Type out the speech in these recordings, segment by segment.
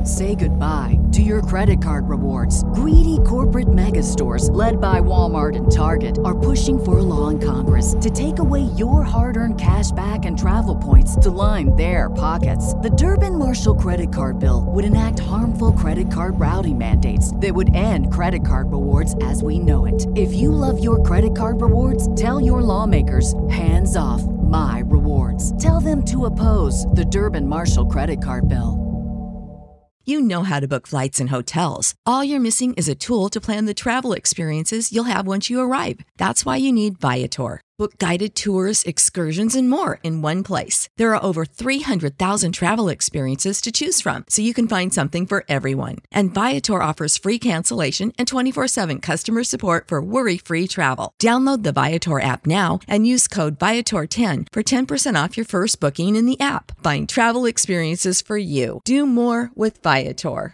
Say goodbye to your credit card rewards. Greedy corporate mega stores, led by Walmart and Target, are pushing for a law in Congress to take away your hard-earned cash back and travel points to line their pockets. The Durbin-Marshall credit card bill would enact harmful credit card routing mandates that would end credit card rewards as we know it. If you love your credit card rewards, tell your lawmakers, hands off my rewards. Tell them to oppose the Durbin-Marshall credit card bill. You know how to book flights and hotels. All you're missing is a tool to plan the travel experiences you'll have once you arrive. That's why you need Viator. Book guided tours, excursions, and more in one place. There are over 300,000 travel experiences to choose from, so you can find something for everyone. And Viator offers free cancellation and 24/7 customer support for worry-free travel. Download the Viator app now and use code Viator10 for 10% off your first booking in the app. Find travel experiences for you. Do more with Viator.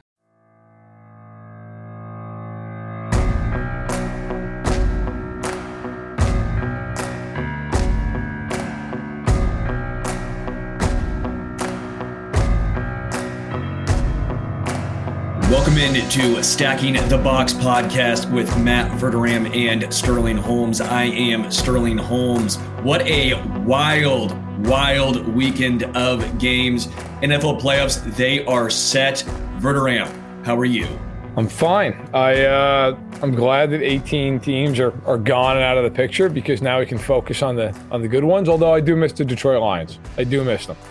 Welcome into Stacking the Box podcast with Matt Verderame and Sterling Holmes. I am Sterling Holmes. What a wild weekend of games. NFL playoffs, they are set. Verderame, how are you? I'm fine. I'm glad that 18 teams are gone and out of the picture because now we can focus on the good ones. Although I do miss the Detroit Lions. I do miss them.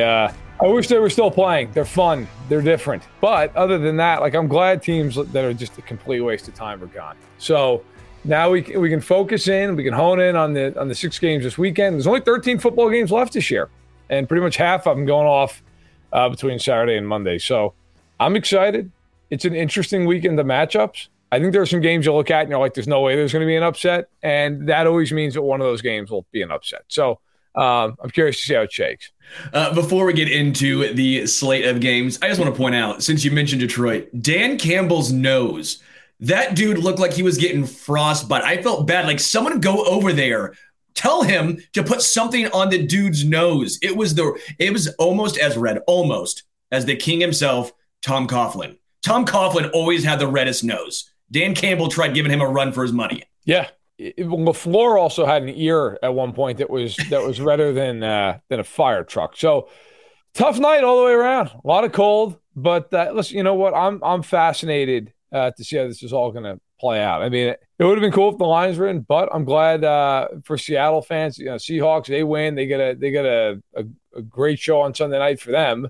I wish they were still playing. They're fun. They're different. But other than that, I'm glad teams that are just a complete waste of time are gone. So now we can focus in. We can hone in on the 6 games this weekend. There's only 13 football games left this year, and pretty much half of them going off between Saturday and Monday. So I'm excited. It's an interesting weekend of matchups. I think there are some games you look at and you're like, there's no way there's going to be an upset, and that always means that one of those games will be an upset. So I'm curious to see how it shakes. Before we get into the slate of games, I just want to point out, since you mentioned Detroit, Dan Campbell's nose, that dude looked like he was getting frostbite. I felt bad. Like, someone go over there, tell him to put something on the dude's nose. It was almost as red, almost as the king himself, Tom Coughlin. Tom Coughlin always had the reddest nose. Dan Campbell tried giving him a run for his money. Yeah. LaFleur also had an ear at one point that was redder than a fire truck. So tough night all the way around. A lot of cold, but listen, you know what? I'm fascinated to see how this is all going to play out. I mean, it would have been cool if the Lions were in, but I'm glad for Seattle fans. Seahawks, they win. They get a great show on Sunday night for them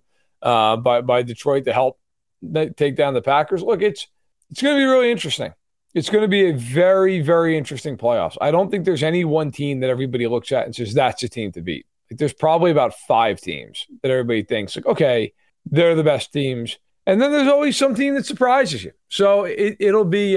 by Detroit to help take down the Packers. Look, it's going to be really interesting. It's going to be a very, very interesting playoffs. I don't think there's any one team that everybody looks at and says that's a team to beat. There's probably about 5 teams that everybody thinks, okay, they're the best teams. And then there's always some team that surprises you. So it'll be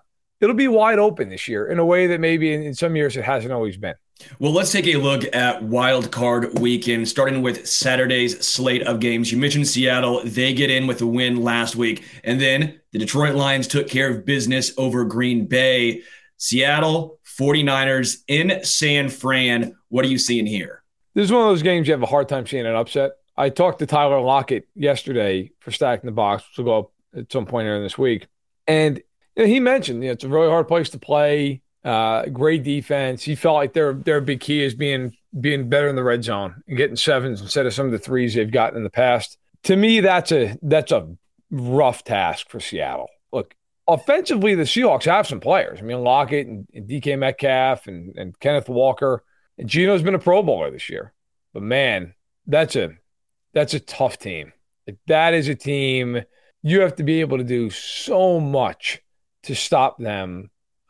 wide open this year in a way that maybe in some years it hasn't always been. Well, let's take a look at Wild Card Weekend, starting with Saturday's slate of games. You mentioned Seattle. They get in with a win last week. And then the Detroit Lions took care of business over Green Bay. Seattle, 49ers in San Fran. What are you seeing here? This is one of those games you have a hard time seeing an upset. I talked to Tyler Lockett yesterday for Stacking the Box, which will go up at some point during this week. And he mentioned it's a really hard place to play. Great defense. He felt like their big key is being better in the red zone and getting 7s instead of some of the 3s they've gotten in the past. To me, that's a rough task for Seattle. Look, offensively, the Seahawks have some players. I mean, Lockett and DK Metcalf and Kenneth Walker. And Gino's been a Pro Bowler this year. But man, that's a tough team. Like, that is a team you have to be able to do so much to stop them.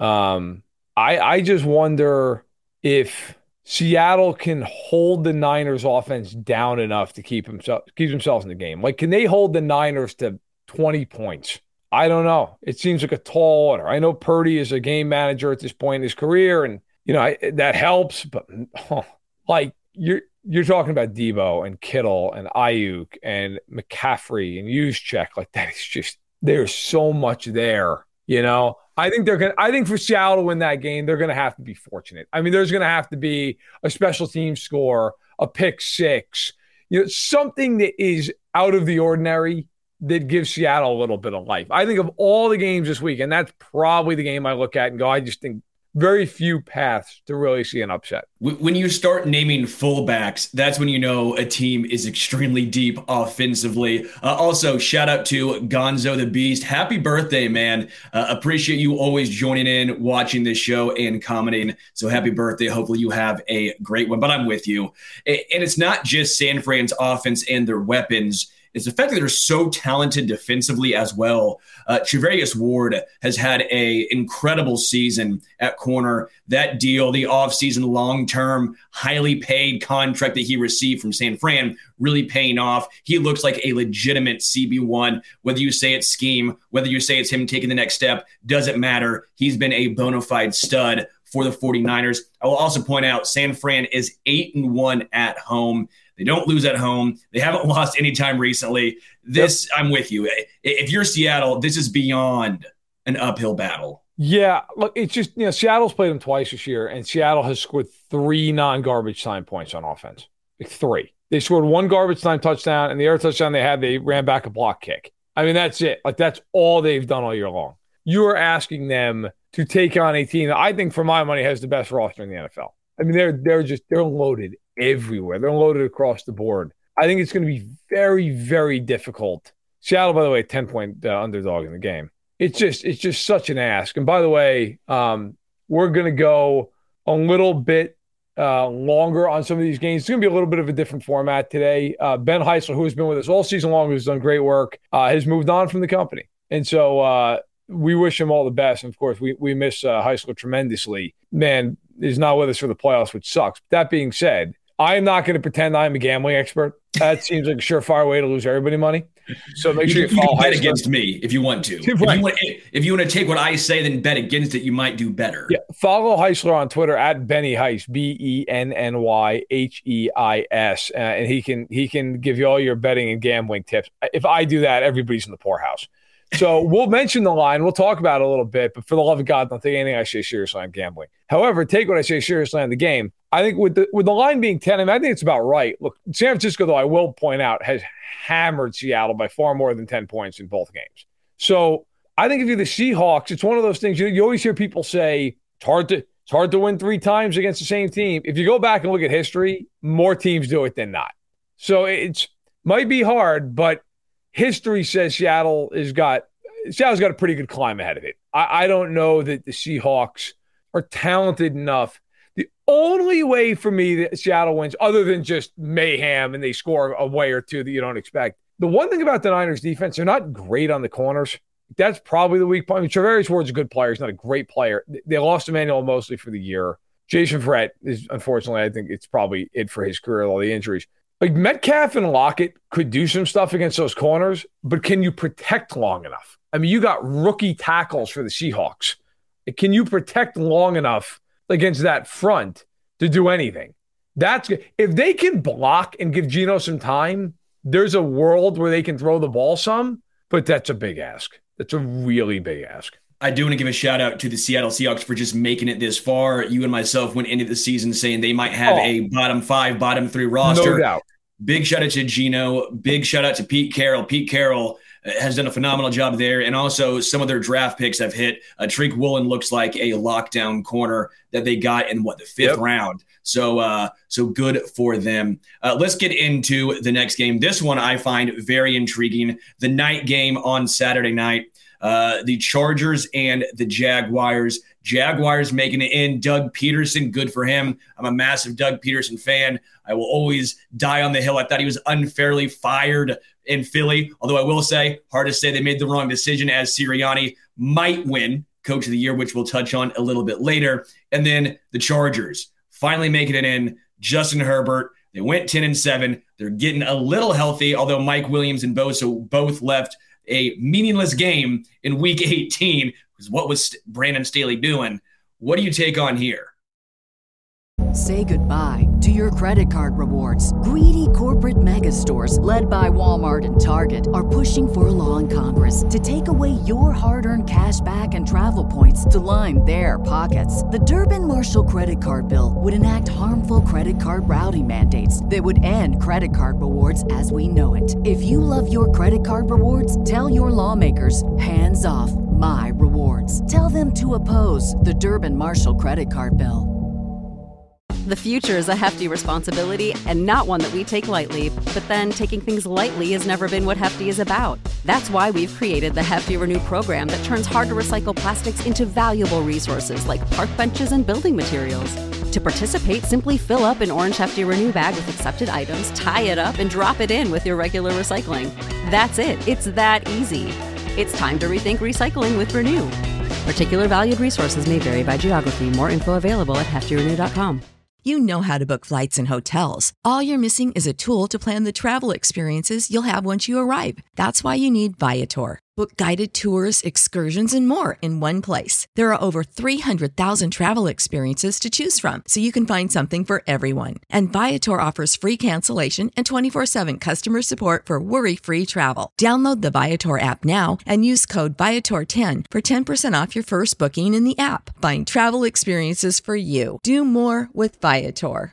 I just wonder if Seattle can hold the Niners offense down enough to keep themselves in the game. Like, can they hold the Niners to 20 points? I don't know. It seems like a tall order. I know Purdy is a game manager at this point in his career, and that helps. But you're talking about Debo and Kittle and Ayuk and McCaffrey and Juszczyk. Like, that is just, there's so much there. I think for Seattle to win that game, they're going to have to be fortunate. I mean, there's going to have to be a special team score, a pick 6, something that is out of the ordinary that gives Seattle a little bit of life. I think of all the games this week, and that's probably the game I look at and go, I just think very few paths to really see an upset. When you start naming fullbacks, that's when you know a team is extremely deep offensively. Also, shout out to Gonzo the Beast. Happy birthday, man. Appreciate you always joining in, watching this show, and commenting. So happy birthday. Hopefully you have a great one. But I'm with you. And it's not just San Fran's offense and their weapons. It's the fact that they're so talented defensively as well. Trevarius Ward has had an incredible season at corner. That deal, the offseason long-term, highly paid contract that he received from San Fran, really paying off. He looks like a legitimate CB1. Whether you say it's scheme, whether you say it's him taking the next step, doesn't matter. He's been a bona fide stud for the 49ers. I will also point out San Fran is 8-1 at home. They don't lose at home. They haven't lost any time recently. This, yep. I'm with you. If you're Seattle, this is beyond an uphill battle. Yeah, look, it's just, Seattle's played them twice this year, and Seattle has scored 3 non-garbage time points on offense. Like 3. They scored 1 garbage time touchdown, and the other touchdown they ran back a block kick. I mean, that's it. Like, that's all they've done all year long. You are asking them to take on a team that I think, for my money, has the best roster in the NFL. I mean, they're loaded everywhere. They're loaded across the board. I think it's going to be very, very difficult. Seattle, by the way, 10-point underdog in the game. It's just such an ask. And by the way, we're going to go a little bit longer on some of these games. It's going to be a little bit of a different format today. Ben Heisler, who has been with us all season long, who's done great work, has moved on from the company. And so we wish him all the best. And of course, we miss Heisler tremendously. Man, he's not with us for the playoffs, which sucks. That being said, I am not going to pretend I'm a gambling expert. That seems like a surefire way to lose everybody money. So make sure you follow bet against me if you want to. Right. If you want to take what I say, then bet against it. You might do better. Yeah, follow Heisler on Twitter at Benny Heis, BENNYHEIS, and he can give you all your betting and gambling tips. If I do that, everybody's in the poorhouse. So we'll mention the line. We'll talk about it a little bit, but for the love of God, don't take anything I say seriously on gambling. However, take what I say seriously on the game. I think with the line being 10, I think it's about right. Look, San Francisco, though, I will point out, has hammered Seattle by far more than 10 points in both games. So I think if you're the Seahawks, it's one of those things you always hear people say it's hard to win 3 times against the same team. If you go back and look at history, more teams do it than not. So it might be hard, but history says Seattle's got a pretty good climb ahead of it. I don't know that the Seahawks are talented enough. The only way for me that Seattle wins, other than just mayhem and they score a way or two that you don't expect, the one thing about the Niners defense, they're not great on the corners. That's probably the weak point. I mean, Trevarius Ward's a good player. He's not a great player. They lost Emmanuel Mosley for the year. Jason Verrett is, unfortunately, I think it's probably it for his career with all the injuries. Like Metcalf and Lockett could do some stuff against those corners, but can you protect long enough? I mean, you got rookie tackles for the Seahawks. Can you protect long enough against that front to do anything? That's good. If they can block and give Geno some time, there's a world where they can throw the ball some, but that's a big ask. That's a really big ask. I do want to give a shout out to the Seattle Seahawks for just making it this far. You and myself went into the season saying they might have a bottom 5, bottom 3 roster. No doubt. Big shout out to Geno. Big shout out to Pete Carroll. Pete Carroll has done a phenomenal job there. And also some of their draft picks have hit. Tariq Woolen looks like a lockdown corner that they got in the 5th round. So good for them. Let's get into the next game. This one I find very intriguing. The night game on Saturday night. The Chargers and the Jaguars. Jaguars making it in. Doug Peterson, good for him. I'm a massive Doug Peterson fan. I will always die on the hill. I thought he was unfairly fired in Philly, although I will say, hard to say they made the wrong decision, as Sirianni might win Coach of the Year, which we'll touch on a little bit later. And then the Chargers finally making it in. Justin Herbert, they went 10-7. They're getting a little healthy, although Mike Williams and Bosa both left a meaningless game in Week 18. What was Brandon Staley doing? What do you take on here? Say goodbye to your credit card rewards. Greedy corporate mega stores, led by Walmart and Target, are pushing for a law in Congress to take away your hard-earned cash back and travel points to line their pockets. The Durbin-Marshall credit card bill would enact harmful credit card routing mandates that would end credit card rewards as we know it. If you love your credit card rewards, tell your lawmakers, hands off my rewards. Tell them to oppose the Durbin-Marshall credit card bill. The future is a hefty responsibility and not one that we take lightly. But then taking things lightly has never been what Hefty is about. That's why we've created the Hefty Renew program that turns hard-to-recycle plastics into valuable resources like park benches and building materials. To participate, simply fill up an orange Hefty Renew bag with accepted items, tie it up, and drop it in with your regular recycling. That's it. It's that easy. It's time to rethink recycling with Renew. Particular valued resources may vary by geography. More info available at heftyrenew.com. You know how to book flights and hotels. All you're missing is a tool to plan the travel experiences you'll have once you arrive. That's why you need Viator. Book guided tours, excursions, and more in one place. There are over 300,000 travel experiences to choose from, so you can find something for everyone. And Viator offers free cancellation and 24/7 customer support for worry-free travel. Download the Viator app now and use code Viator10 for 10% off your first booking in the app. Find travel experiences for you. Do more with Viator.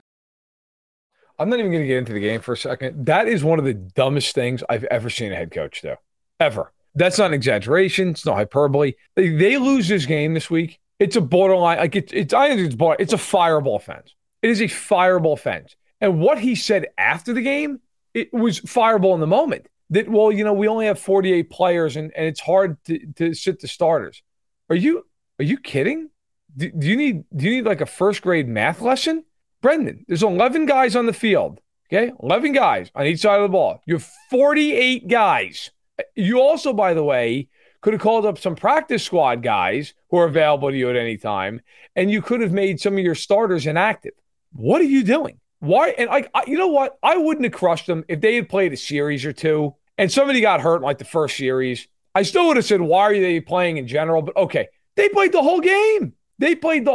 I'm not even going to get into the game for a second. That is one of the dumbest things I've ever seen a head coach do. Ever. That's not an exaggeration. It's no hyperbole. They lose this game this week. It's a borderline. I think it's a fireable offense. It is a fireable offense. And what he said after the game, it was fireable in the moment. That, well, we only have 48 players and it's hard to sit the starters. Are you kidding? Do you need like a first grade math lesson? Brendan, there's 11 guys on the field. Okay, 11 guys on each side of the ball. You have 48 guys. You also, by the way, could have called up some practice squad guys who are available to you at any time, and you could have made some of your starters inactive. What are you doing? Why? And you know what? I wouldn't have crushed them if they had played a series or two and somebody got hurt in like the first series. I still would have said, why are they playing in general? But okay, they played the whole game. They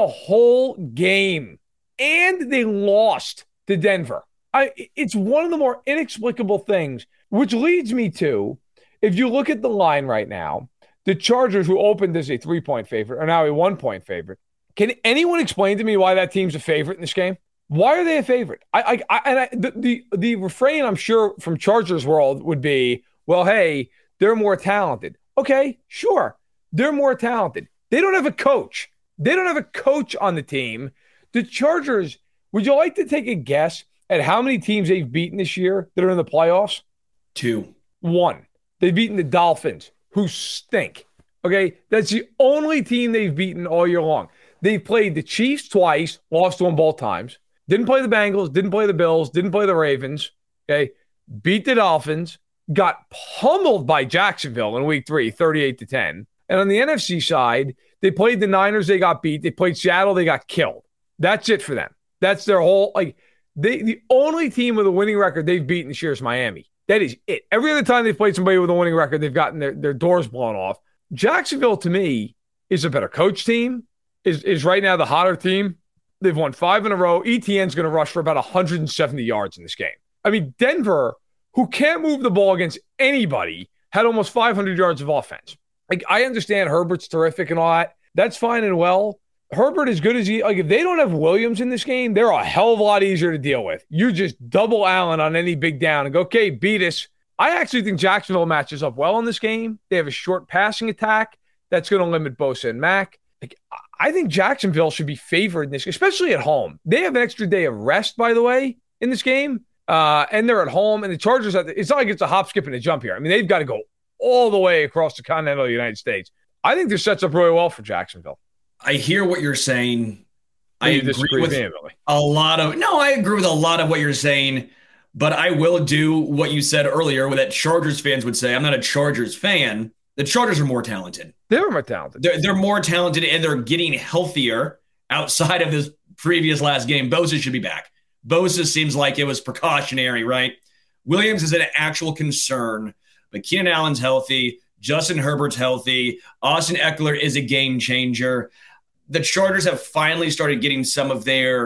and they lost to Denver. It's one of the more inexplicable things, which leads me to, if you look at the line right now, the Chargers, who opened as a 3-point favorite, are now a 1-point favorite. Can anyone explain to me why that team's a favorite in this game? Why are they a favorite? The refrain, I'm sure, from Chargers world would be, well, hey, they're more talented. Okay, sure. They're more talented. They don't have a coach. They don't have a coach on the team. The Chargers, would you like to take a guess at how many teams they've beaten this year that are in the playoffs? 2. 1. They've beaten the Dolphins, who stink. Okay? That's the only team they've beaten all year long. They've played the Chiefs twice, lost to them both times. Didn't play the Bengals, didn't play the Bills, didn't play the Ravens. Okay? Beat the Dolphins, got pummeled by Jacksonville in week 3, 38-10. And on the NFC side, they played the Niners, they got beat. They played Seattle, they got killed. That's it for them. That's their whole, the only team with a winning record they've beaten this year is Miami. That is it. Every other time they've played somebody with a winning record, they've gotten their doors blown off. Jacksonville, to me, is a better coach team, is right now the hotter team. They've won 5 in a row. ETN's going to rush for about 170 yards in this game. I mean, Denver, who can't move the ball against anybody, had almost 500 yards of offense. I understand Herbert's terrific and all that. That's fine and well. Herbert, as good as if they don't have Williams in this game, they're a hell of a lot easier to deal with. You just double Allen on any big down and go, okay, beat us. I actually think Jacksonville matches up well in this game. They have a short passing attack that's going to limit Bosa and Mack. I think Jacksonville should be favored in this, especially at home. They have an extra day of rest, by the way, in this game, and they're at home. And the Chargers, it's not like it's a hop, skip, and a jump here. I mean, they've got to go all the way across the continental United States. I think this sets up really well for Jacksonville. I hear what you're saying. I agree with I agree with a lot of what you're saying, but I will do what you said earlier, what that Chargers fans would say. I'm not a Chargers fan. The Chargers are more talented. They're more talented. They're more talented, and they're getting healthier outside of this previous last game. Bosa should be back. Bosa seems like it was precautionary, right? Williams is an actual concern, but Keenan Allen's healthy. Justin Herbert's healthy. Austin Eckler is a game changer. The Chargers have finally started getting some of their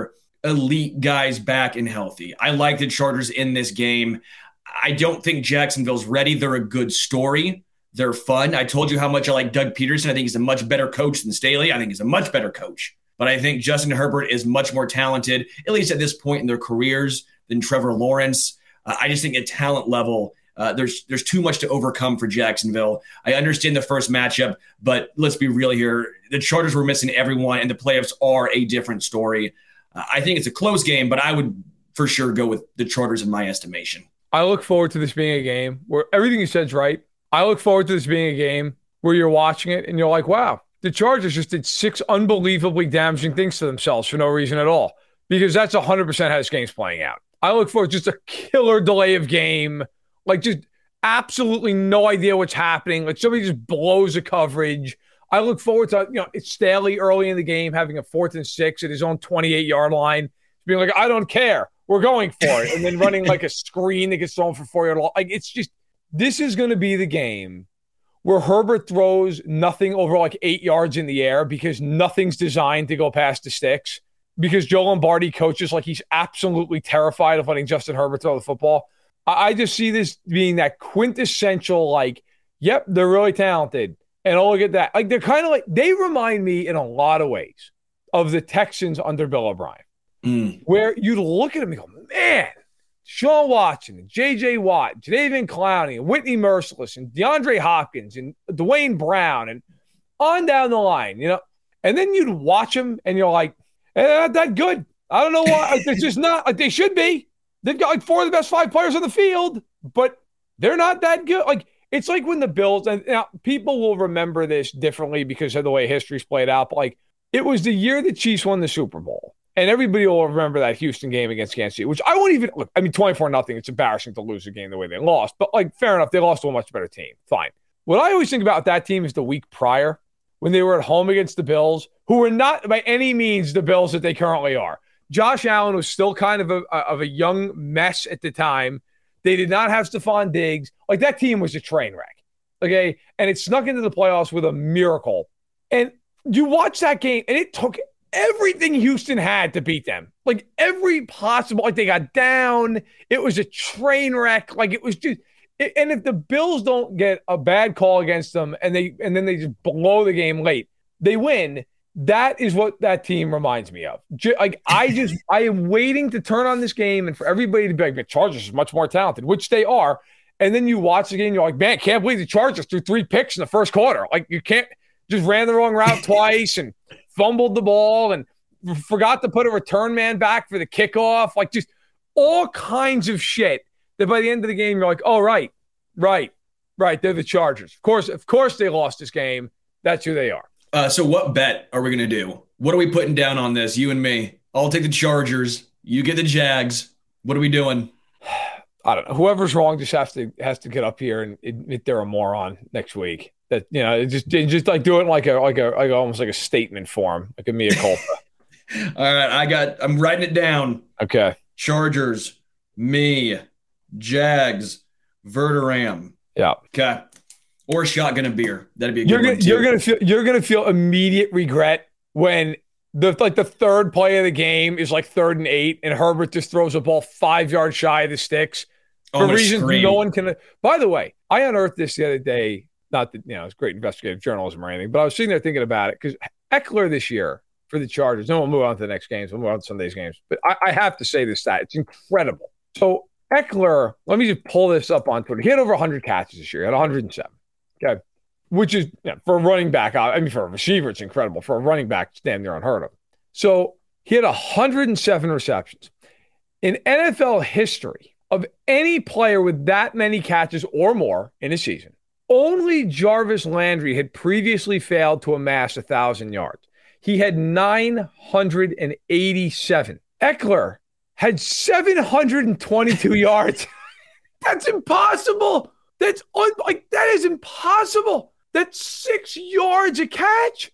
elite guys back and healthy. I like the Chargers in this game. I don't think Jacksonville's ready. They're a good story. They're fun. I told you how much I like Doug Peterson. I think he's a much better coach than Staley. I think he's a much better coach. But I think Justin Herbert is much more talented, at least at this point in their careers, than Trevor Lawrence. I just think at talent level, there's too much to overcome for Jacksonville. I understand the first matchup, but let's be real here. The Chargers were missing everyone, and the playoffs are a different story. I think it's a close game, but I would for sure go with the Chargers in my estimation. I look forward to this being a game where everything you said is right. I look forward to this being a game where you're watching it and you're like, wow, the Chargers just did 6 unbelievably damaging things to themselves for no reason at all, because that's 100% how this game's playing out. I look for just a killer delay of game, like just absolutely no idea what's happening. Like somebody just blows a coverage. I look forward to, it's Staley early in the game having a 4th and 6 at his own 28-yard line, being like, I don't care. We're going for it. And then running like a screen that gets thrown for 4-yard line. Like it's just, this is going to be the game where Herbert throws nothing over like 8 yards in the air because nothing's designed to go past the sticks, because Joe Lombardi coaches like he's absolutely terrified of letting Justin Herbert throw the football. I just see this being that quintessential, like, yep, they're really talented. And oh, look at that. Like, they're kind of like, they remind me in a lot of ways of the Texans under Bill O'Brien, where you look at them and go, man, Sean Watson and J.J. Watt, Jadeveon Clowney and Whitney Merciless and DeAndre Hopkins and Dwayne Brown and on down the line, and then you'd watch them and you're like, hey, they're not that good. I don't know why. Like, they're just not like they should be. They've got like 4 of the best 5 players on the field, but they're not that good. Like, it's like when the Bills, and now people will remember this differently because of the way history's played out, but like it was the year the Chiefs won the Super Bowl. And everybody will remember that Houston game against Kansas City, which I won't even look. I mean, 24-0. It's embarrassing to lose a game the way they lost, but like, fair enough. They lost to a much better team. Fine. What I always think about that team is the week prior when they were at home against the Bills, who were not by any means the Bills that they currently are. Josh Allen was still kind of a young mess at the time. They did not have Stephon Diggs. Like, that team was a train wreck. Okay. And it snuck into the playoffs with a miracle. And you watch that game and it took everything Houston had to beat them. Like every possible, like they got down. It was a train wreck. Like it was just, and if the Bills don't get a bad call against them and then they just blow the game late, they win. That is what that team reminds me of. Like I am waiting to turn on this game and for everybody to be like, the Chargers is much more talented, which they are. And then you watch the game, you're like, man, can't believe the Chargers threw 3 picks in the first quarter. Like you can't, just ran the wrong route twice and fumbled the ball and forgot to put a return man back for the kickoff. Like just all kinds of shit that by the end of the game, you're like, oh, right. They're the Chargers. Of course they lost this game. That's who they are. So what bet are we going to do? What are we putting down on this? You and me. I'll take the Chargers. You get the Jags. What are we doing? I don't know. Whoever's wrong just has to get up here and admit they're a moron next week. That just like do it like almost like a statement form, like a mea culpa. All right, I'm writing it down. Okay. Chargers, me, Jags, Verderam. Yeah. Okay. Or shotgun a beer. That'd be a good one too. You're gonna feel immediate regret when the third play of the game is like 3rd and 8, and Herbert just throws a ball 5 yards shy of the sticks for reasons no one can. By the way, I unearthed this the other day. Not that it's great investigative journalism or anything, but I was sitting there thinking about it because Eckler this year for the Chargers. Then we'll move on to the next games. We'll move on to Sunday's games. But I have to say this stat. It's incredible. So Eckler, let me just pull this up on Twitter. He had over 100 catches this year. He had 107. Okay. Which is, for a running back, I mean, for a receiver, it's incredible. For a running back, it's damn near unheard of. So he had 107 receptions. In NFL history of any player with that many catches or more in a season, only Jarvis Landry had previously failed to amass 1,000 yards. He had 987. Eckler had 722 yards. That's impossible. That is impossible. That's 6 yards a catch.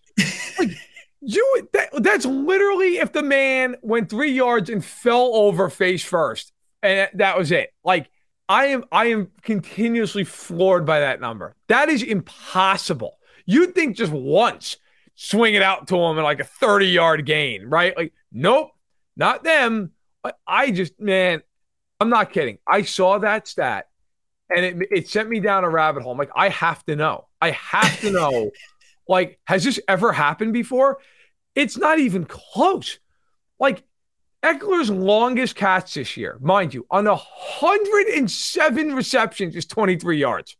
That's literally if the man went 3 yards and fell over face first, and that was it. Like, I am continuously floored by that number. That is impossible. You'd think just once swing it out to him in like a 30-yard gain, right? Like, nope. not them. I just, man, I'm not kidding. I saw that stat and it sent me down a rabbit hole. I'm like, I have to know. I have to know. Like, has this ever happened before? It's not even close. Like, Eckler's longest catch this year, mind you, on 107 receptions is 23 yards.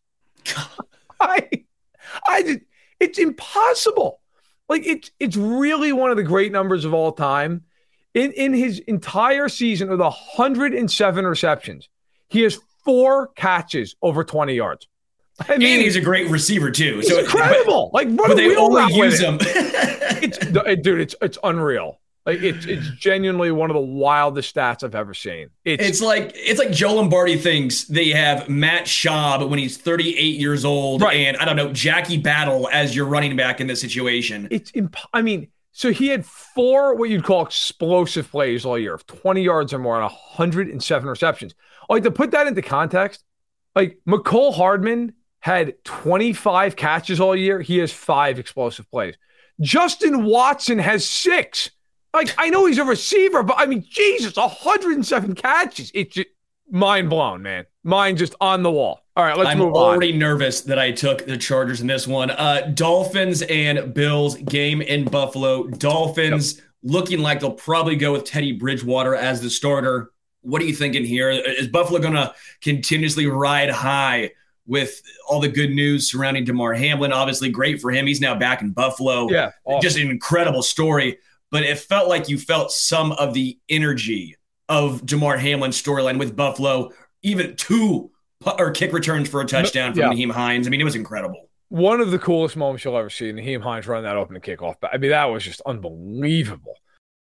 It's impossible. Like, it's really one of the great numbers of all time. In his entire season with 107 receptions, he has 4 catches over 20 yards. I mean, and he's a great receiver too. He's incredible. But they only use him. It's unreal. Like it's genuinely one of the wildest stats I've ever seen. It's like Joe Lombardi thinks they have Matt Schaub when he's 38 years old, right, and I don't know, Jackie Battle as your running back in this situation. So he had 4 what you'd call explosive plays all year of 20 yards or more on 107 receptions. Like, to put that into context, like McCole Hardman had 25 catches all year. He has 5 explosive plays. Justin Watson has 6. Like, I know he's a receiver, but I mean, Jesus, 107 catches. It's just mind blown, man. Mind just on the wall. All right, let's move on. I'm already nervous that I took the Chargers in this one. Dolphins and Bills game in Buffalo. Dolphins looking like they'll probably go with Teddy Bridgewater as the starter. What are you thinking here? Is Buffalo going to continuously ride high with all the good news surrounding Damar Hamlin? Obviously, great for him. He's now back in Buffalo. Yeah, awesome. Just an incredible story. But it felt like you felt some of the energy of Damar Hamlin's storyline with Buffalo, even 2 kick returns for a touchdown from Nyheim Hines. I mean, it was incredible. One of the coolest moments you'll ever see, Nyheim Hines running that opening kickoff. I mean, that was just unbelievable.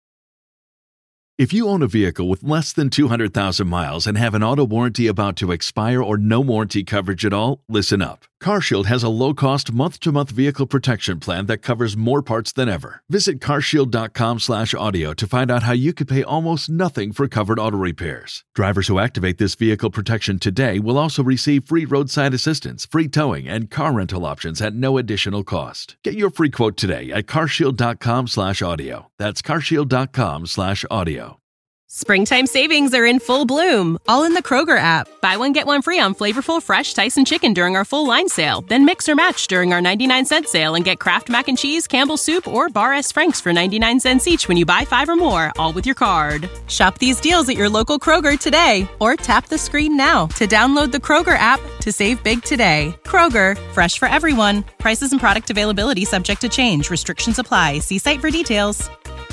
If you own a vehicle with less than 200,000 miles and have an auto warranty about to expire or no warranty coverage at all, listen up. CarShield has a low-cost month-to-month vehicle protection plan that covers more parts than ever. Visit carshield.com/audio to find out how you could pay almost nothing for covered auto repairs. Drivers who activate this vehicle protection today will also receive free roadside assistance, free towing, and car rental options at no additional cost. Get your free quote today at carshield.com/audio. That's carshield.com/audio. Springtime savings are in full bloom, all in the Kroger app. Buy one, get one free on flavorful fresh Tyson chicken during our full line sale. Then mix or match during our 99-cent sale and get Kraft Mac and Cheese, Campbell's Soup, or Bar S. Frank's for 99 cents each when you buy 5 or more, all with your card. Shop these deals at your local Kroger today, or tap the screen now to download the Kroger app to save big today. Kroger, fresh for everyone. Prices and product availability subject to change. Restrictions apply. See site for details.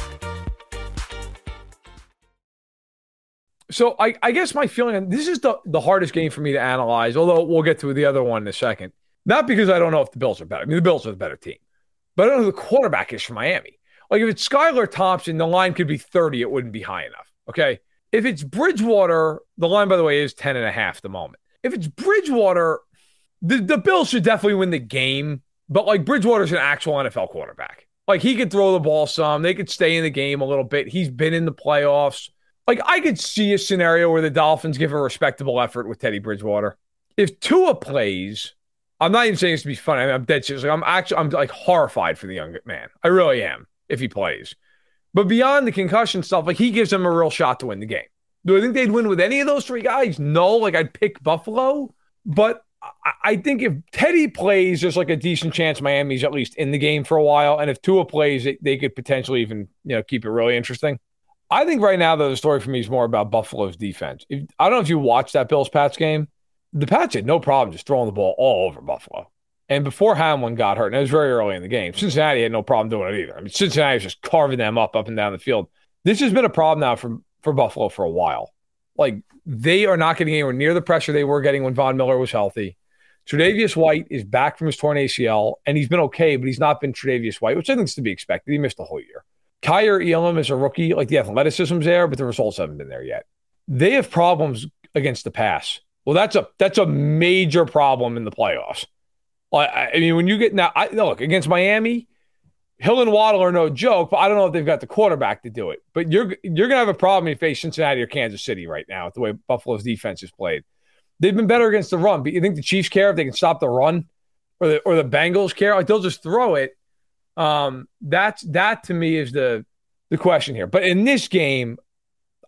So I guess my feeling, this is the hardest game for me to analyze, although we'll get to the other one in a second. Not because I don't know if the Bills are better. I mean, the Bills are the better team. But I don't know who the quarterback is for Miami. Like, if it's Skylar Thompson, the line could be 30. It wouldn't be high enough, okay? If it's Bridgewater, the line, by the way, is 10.5 at the moment. If it's Bridgewater, the Bills should definitely win the game. But, like, Bridgewater's an actual NFL quarterback. Like, he could throw the ball some. They could stay in the game a little bit. He's been in the playoffs. Like, I could see a scenario where the Dolphins give a respectable effort with Teddy Bridgewater. If Tua plays, I'm not even saying this to be funny. I mean, I'm dead serious. Like, I'm like horrified for the young man. I really am if he plays. But beyond the concussion stuff, like, he gives them a real shot to win the game. Do I think they'd win with any of those 3 guys? No. Like, I'd pick Buffalo. But I think if Teddy plays, there's like a decent chance Miami's at least in the game for a while. And if Tua plays, they could potentially even, keep it really interesting. I think right now, though, the story for me is more about Buffalo's defense. I don't know if you watched that Bills-Pats game. The Pats had no problem just throwing the ball all over Buffalo. And before Hamlin got hurt, and it was very early in the game, Cincinnati had no problem doing it either. I mean, Cincinnati was just carving them up and down the field. This has been a problem now for Buffalo for a while. Like, they are not getting anywhere near the pressure they were getting when Von Miller was healthy. Tre'Davious White is back from his torn ACL, and he's been okay, but he's not been Tre'Davious White, which I think is to be expected. He missed the whole year. Kyer Elam is a rookie. Like, the athleticism's there, but the results haven't been there yet. They have problems against the pass. Well, that's a major problem in the playoffs. I mean, when you get now, look, against Miami, Hill and Waddle are no joke, but I don't know if they've got the quarterback to do it. But you're gonna have a problem if you face Cincinnati or Kansas City right now with the way Buffalo's defense is played. They've been better against the run, but you think the Chiefs care if they can stop the run, or the Bengals care? Like, they'll just throw it. That to me is the question here. But in this game,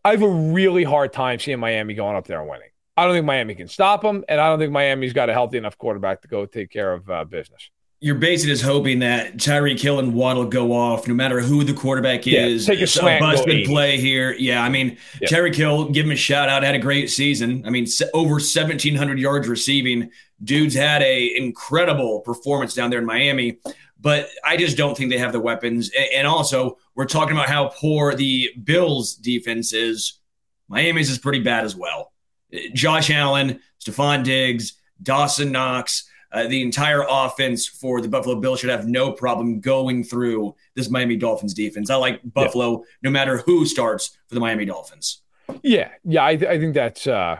I have a really hard time seeing Miami going up there and winning. I don't think Miami can stop them, and I don't think Miami's got a healthy enough quarterback to go take care of business. You're basically just hoping that Tyreek Hill and Waddle go off no matter who the quarterback is. Take a slant, busted play here. Yeah, I mean, Tyreek Hill, give him a shout out, had a great season. I mean, over 1,700 yards receiving. Dude's had a incredible performance down there in Miami, but I just don't think they have the weapons. And also, we're talking about how poor the Bills' defense is. Miami's is pretty bad as well. Josh Allen, Stephon Diggs, Dawson Knox, the entire offense for the Buffalo Bills should have no problem going through this Miami Dolphins defense. I like Buffalo no matter who starts for the Miami Dolphins. Yeah, I think that's fair.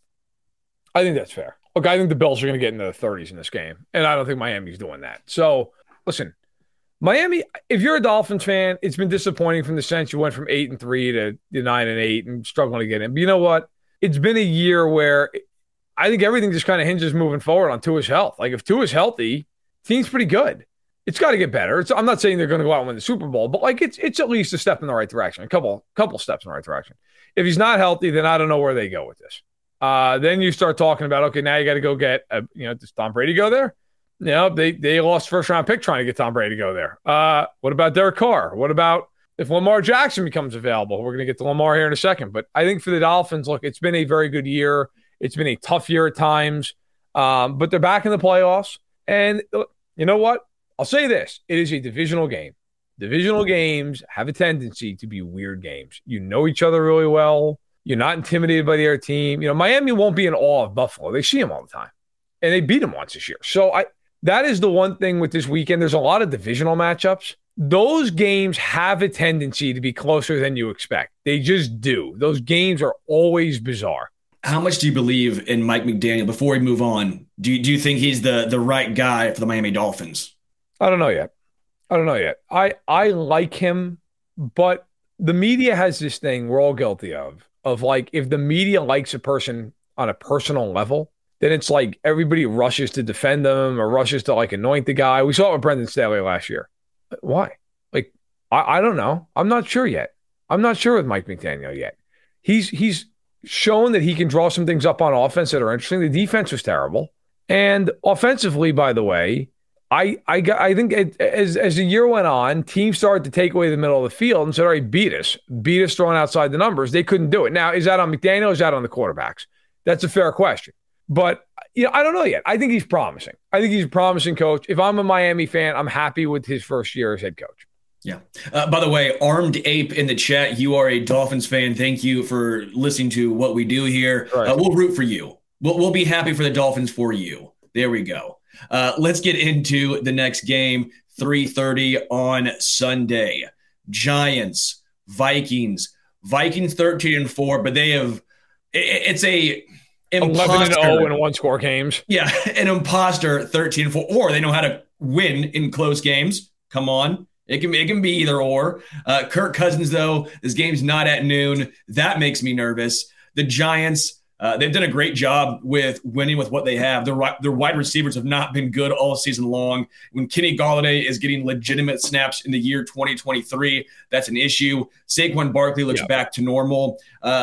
Look, I think the Bills are going to get into the 30s in this game, and I don't think Miami's doing that. So, listen, Miami, if you're a Dolphins fan, it's been disappointing from the sense you went from 8-3 to 9-8 and struggling to get in. But you know what? It's been a year where I think everything just kind of hinges moving forward on Tua's health. Like, if Tua's healthy, team's pretty good. It's got to get better. I'm not saying they're going to go out and win the Super Bowl, but like it's at least a step in the right direction, a couple steps in the right direction. If he's not healthy, then I don't know where they go with this. Then you start talking about, okay, now you got to go get, does Tom Brady go there? They lost first round pick trying to get Tom Brady to go there. What about Derek Carr? What about if Lamar Jackson becomes available? We're going to get to Lamar here in a second. But I think for the Dolphins, look, it's been a very good year. It's been a tough year at times, but they're back in the playoffs. And you know what? I'll say this. It is a divisional game. Divisional games have a tendency to be weird games. You know each other really well. You're not intimidated by the other team. Miami won't be in awe of Buffalo. They see them all the time. And they beat them once this year. So that is the one thing with this weekend. There's a lot of divisional matchups. Those games have a tendency to be closer than you expect. They just do. Those games are always bizarre. How much do you believe in Mike McDaniel? Before we move on, do you think he's the right guy for the Miami Dolphins? I don't know yet. I like him, but the media has this thing we're all guilty of like, if the media likes a person on a personal level, then it's like everybody rushes to defend them or rushes to like anoint the guy. We saw it with Brendan Staley last year. Why? Like, I don't know. I'm not sure yet. I'm not sure with Mike McDaniel yet. He's shown that he can draw some things up on offense that are interesting. The defense was terrible. And offensively, by the way, I think as the year went on, teams started to take away the middle of the field and said, all right, beat us throwing outside the numbers. They couldn't do it. Now, is that on McDaniel or is that on the quarterbacks? That's a fair question. But I don't know yet. I think he's promising. I think he's a promising coach. If I'm a Miami fan, I'm happy with his first year as head coach. Yeah. By the way, Armed Ape in the chat, you are a Dolphins fan. Thank you for listening to what we do here. Right. We'll root for you. We'll be happy for the Dolphins for you. There we go. Let's get into the next game, 3:30 on Sunday. Giants, Vikings. Vikings 13-4, but they have it's a 11-0 in one-score games. Yeah, an imposter 13-4, or they know how to win in close games. Come on. It can be either or. Kirk Cousins, though, this game's not at noon. That makes me nervous. The Giants, they've done a great job with winning with what they have. Their wide receivers have not been good all season long. When Kenny Golladay is getting legitimate snaps in the year 2023, that's an issue. Saquon Barkley looks back to normal.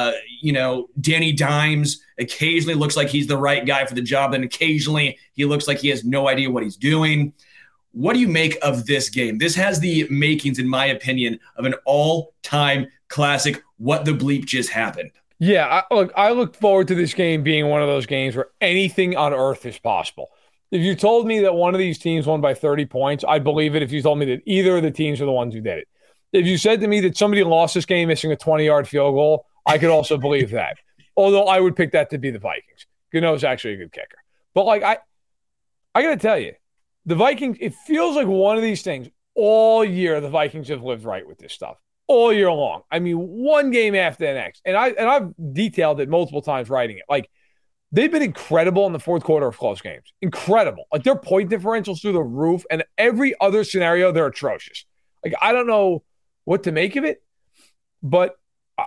Danny Dimes occasionally looks like he's the right guy for the job, and occasionally he looks like he has no idea what he's doing. What do you make of this game? This has the makings, in my opinion, of an all-time classic. What the bleep just happened? Yeah, I look forward to this game being one of those games where anything on earth is possible. If you told me that one of these teams won by 30 points, I'd believe it if you told me that either of the teams are the ones who did it. If you said to me that somebody lost this game missing a 20-yard field goal, I could also believe that. Although I would pick that to be the Vikings. Gano's actually a good kicker. But I got to tell you, the Vikings, it feels like one of these things all year the Vikings have lived right with this stuff. All year long. I mean, one game after the next. And I've detailed it multiple times writing it. Like, they've been incredible in the fourth quarter of close games. Incredible. Like, their point differentials through the roof, and every other scenario, they're atrocious. Like, I don't know what to make of it, but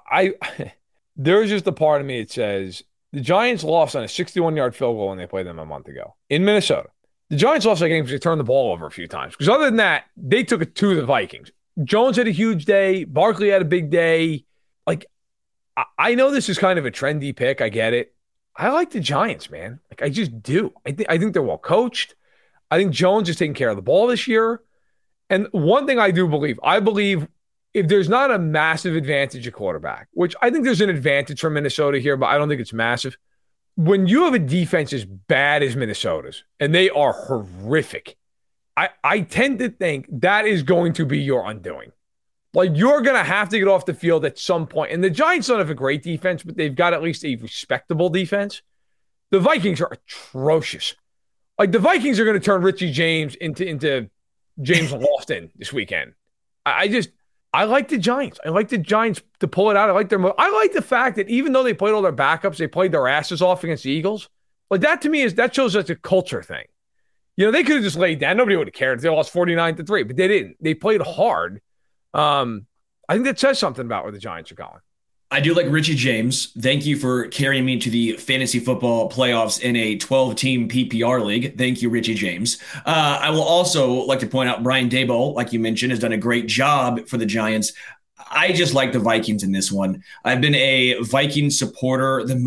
there's just a part of me that says the Giants lost on a 61-yard field goal when they played them a month ago in Minnesota. The Giants lost that game because they turned the ball over a few times. Because other than that, they took it to the Vikings. Jones had a huge day. Barkley had a big day. Like, I know this is kind of a trendy pick. I get it. I like the Giants, man. Like, I just do. I think they're well coached. I think Jones is taking care of the ball this year. And one thing I do believe, if there's not a massive advantage at quarterback, which I think there's an advantage for Minnesota here, but I don't think it's massive. When you have a defense as bad as Minnesota's, and they are horrific, I tend to think that is going to be your undoing. Like, you're going to have to get off the field at some point. And the Giants don't have a great defense, but they've got at least a respectable defense. The Vikings are atrocious. Like, the Vikings are going to turn Richie James into James Lofton this weekend. I like the Giants. I like the Giants to pull it out. I like the fact that even though they played all their backups, they played their asses off against the Eagles. Like, that to me that shows us a culture thing. You know, they could have just laid down. Nobody would have cared if they lost 49-3, but they didn't. They played hard. I think that says something about where the Giants are going. I do like Richie James. Thank you for carrying me to the fantasy football playoffs in a 12-team PPR league. Thank you, Richie James. I will also like to point out Brian Daboll, like you mentioned, has done a great job for the Giants. I just like the Vikings in this one. I've been a Viking supporter the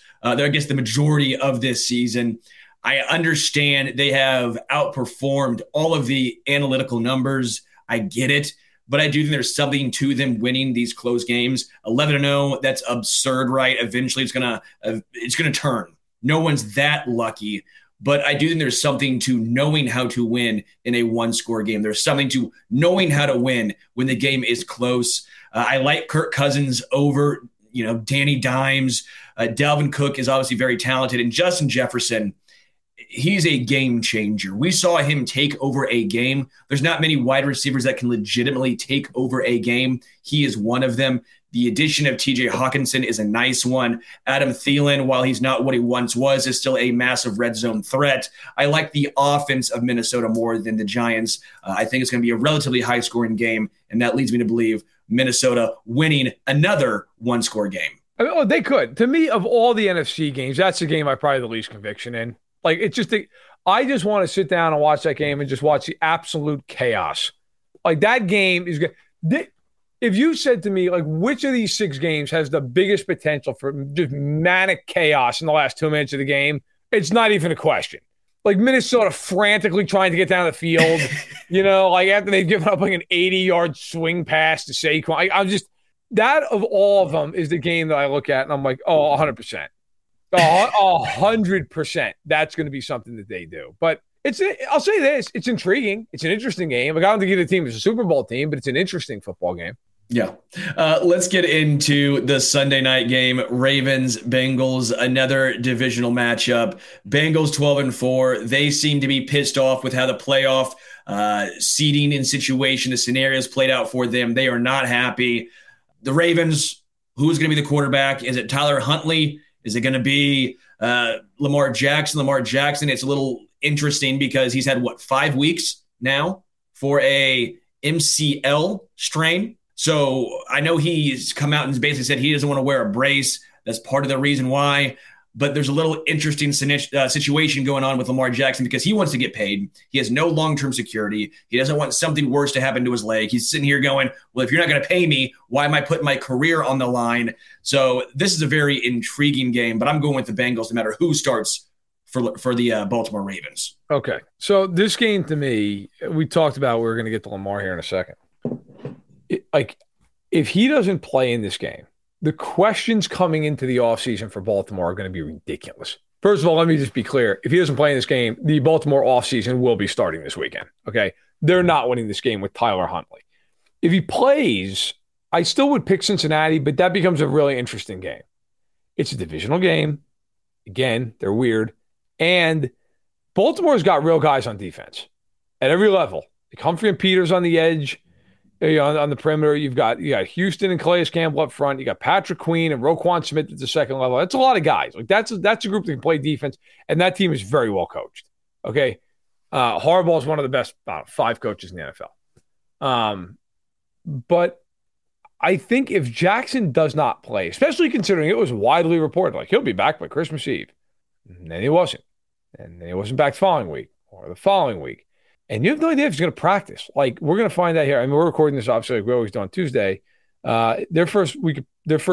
majority of this season. I understand they have outperformed all of the analytical numbers. I get it. But I do think there's something to them winning these close games. 11-0, that's absurd, right? Eventually it's gonna turn. No one's that lucky. But I do think there's something to knowing how to win in a one-score game. There's something to knowing how to win when the game is close. I like Kirk Cousins over, Danny Dimes. Dalvin Cook is obviously very talented. And Justin Jefferson, he's a game changer. We saw him take over a game. There's not many wide receivers that can legitimately take over a game. He is one of them. The addition of TJ Hawkinson is a nice one. Adam Thielen, while he's not what he once was, is still a massive red zone threat. I like the offense of Minnesota more than the Giants. I think it's going to be a relatively high-scoring game, and that leads me to believe Minnesota winning another one-score game. They could. To me, of all the NFC games, that's the game I probably have the least conviction in. Like, I just want to sit down and watch that game and just watch the absolute chaos. Like, that game is good. If you said to me, like, which of these 6 games has the biggest potential for just manic chaos in the last 2 minutes of the game, it's not even a question. Like, Minnesota frantically trying to get down the field, like after they've given up like an 80-yard swing pass to Saquon. I'm just, that of all of them is the game that I look at and I'm like, oh, 100%. 100%. That's going to be something that they do. But I'll say this, it's intriguing. It's an interesting game. Like, I don't think either team is a Super Bowl team, but it's an interesting football game. Yeah. Let's get into the Sunday night game. Ravens, Bengals, another divisional matchup. Bengals 12-4. They seem to be pissed off with how the playoff seeding and situation, the scenarios played out for them. They are not happy. The Ravens, who's going to be the quarterback? Is it Tyler Huntley? Is it going to be Lamar Jackson? Lamar Jackson, it's a little interesting because he's had, 5 weeks now for a MCL strain. So I know he's come out and basically said he doesn't want to wear a brace. That's part of the reason why. But there's a little interesting situation going on with Lamar Jackson because he wants to get paid. He has no long-term security. He doesn't want something worse to happen to his leg. He's sitting here going, well, if you're not going to pay me, why am I putting my career on the line? So this is a very intriguing game, but I'm going with the Bengals no matter who starts for the Baltimore Ravens. Okay. So this game to me, we talked about we're going to get to Lamar here in a second. If he doesn't play in this game, the questions coming into the offseason for Baltimore are going to be ridiculous. First of all, let me just be clear. If he doesn't play in this game, the Baltimore offseason will be starting this weekend. Okay. They're not winning this game with Tyler Huntley. If he plays, I still would pick Cincinnati, but that becomes a really interesting game. It's a divisional game. Again, they're weird. And Baltimore's got real guys on defense at every level. Like Humphrey and Peters on the edge. On the perimeter, you got Houston and Calais Campbell up front. You got Patrick Queen and Roquan Smith at the second level. That's a lot of guys. Like that's a group that can play defense, and that team is very well coached. Okay, Harbaugh is one of the best 5 coaches in the NFL. But I think if Jackson does not play, especially considering it was widely reported like he'll be back by Christmas Eve, and then he wasn't, and then he wasn't back the following week or the following week. And you have no idea if he's going to practice. Like, we're going to find out here. I mean, we're recording this, obviously, like we always do on Tuesday. Their first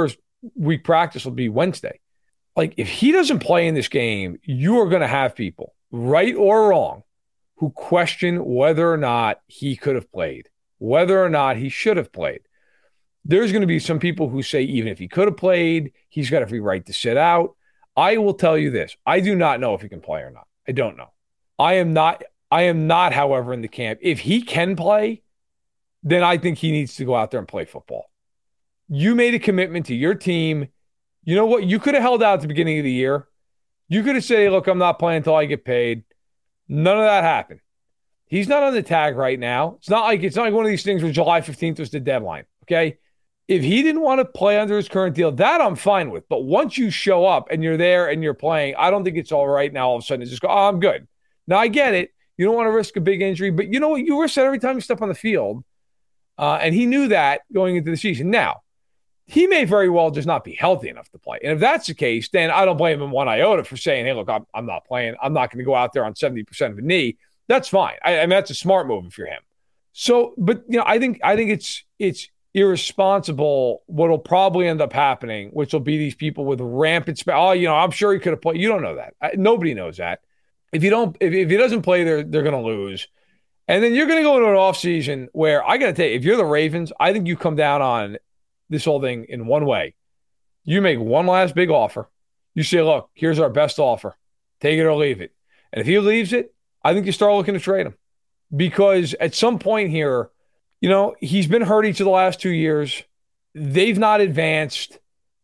week practice will be Wednesday. Like, if he doesn't play in this game, you are going to have people, right or wrong, who question whether or not he could have played, whether or not he should have played. There's going to be some people who say even if he could have played, he's got every right to sit out. I will tell you this. I do not know if he can play or not. I don't know. I am not, however, in the camp. If he can play, then I think he needs to go out there and play football. You made a commitment to your team. You know what? You could have held out at the beginning of the year. You could have said, look, I'm not playing until I get paid. None of that happened. He's not on the tag right now. It's not like one of these things where July 15th was the deadline. Okay. If he didn't want to play under his current deal, that I'm fine with. But once you show up and you're there and you're playing, I don't think it's all right now all of a sudden to just go, oh, I'm good. Now, I get it. You don't want to risk a big injury, but you know what? You risk that every time you step on the field. And he knew that going into the season. Now, he may very well just not be healthy enough to play. And if that's the case, then I don't blame him one iota for saying, hey, look, I'm not playing. I'm not going to go out there on 70% of a knee. That's fine. I mean, that's a smart move for him. So, but, I think it's irresponsible what'll probably end up happening, which will be these people with rampant I'm sure he could have played. You don't know that. Nobody knows that. If he doesn't play, they're going to lose. And then you're going to go into an offseason where I got to tell you, if you're the Ravens, I think you come down on this whole thing in one way. You make one last big offer. You say, look, here's our best offer. Take it or leave it. And if he leaves it, I think you start looking to trade him. Because at some point here, he's been hurt each of the last 2 years. They've not advanced.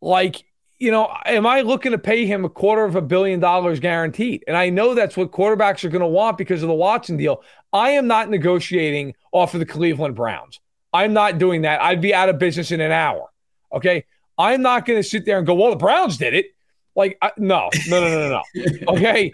Am I looking to pay him $250 million guaranteed? And I know that's what quarterbacks are going to want because of the Watson deal. I am not negotiating off of the Cleveland Browns. I'm not doing that. I'd be out of business in an hour. Okay. I'm not going to sit there and go, well, the Browns did it. No. Okay.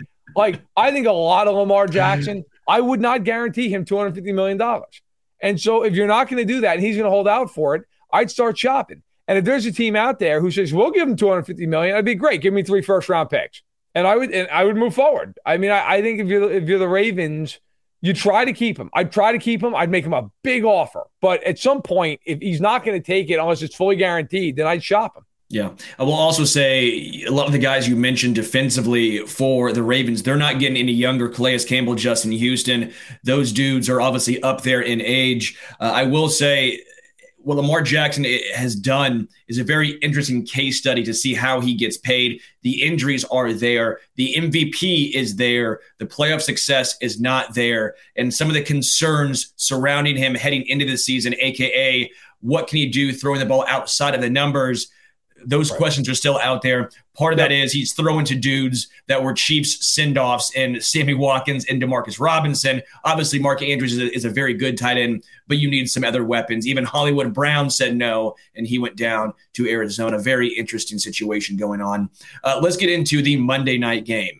I think a lot of Lamar Jackson, I would not guarantee him $250 million. And so if you're not going to do that and he's going to hold out for it, I'd start shopping. And if there's a team out there who says, we'll give him $250 million, that'd be great. Give me 3 first-round picks. And I would move forward. I mean, I think if you're the Ravens, you try to keep him. I'd try to keep him. I'd make him a big offer. But at some point, if he's not going to take it unless it's fully guaranteed, then I'd shop him. Yeah. I will also say a lot of the guys you mentioned defensively for the Ravens, they're not getting any younger. Calais Campbell, Justin Houston, those dudes are obviously up there in age. I will say what Lamar Jackson has done is a very interesting case study to see how he gets paid. The injuries are there. The MVP is there. The playoff success is not there. And some of the concerns surrounding him heading into the season, AKA what can he do throwing the ball outside of the numbers, those questions are still out there. Part of that is he's throwing to dudes that were Chiefs send-offs and Sammy Watkins and Demarcus Robinson. Obviously, Mark Andrews is a very good tight end, but you need some other weapons. Even Hollywood Brown said no, and he went down to Arizona. Very interesting situation going on. Let's get into the Monday night game.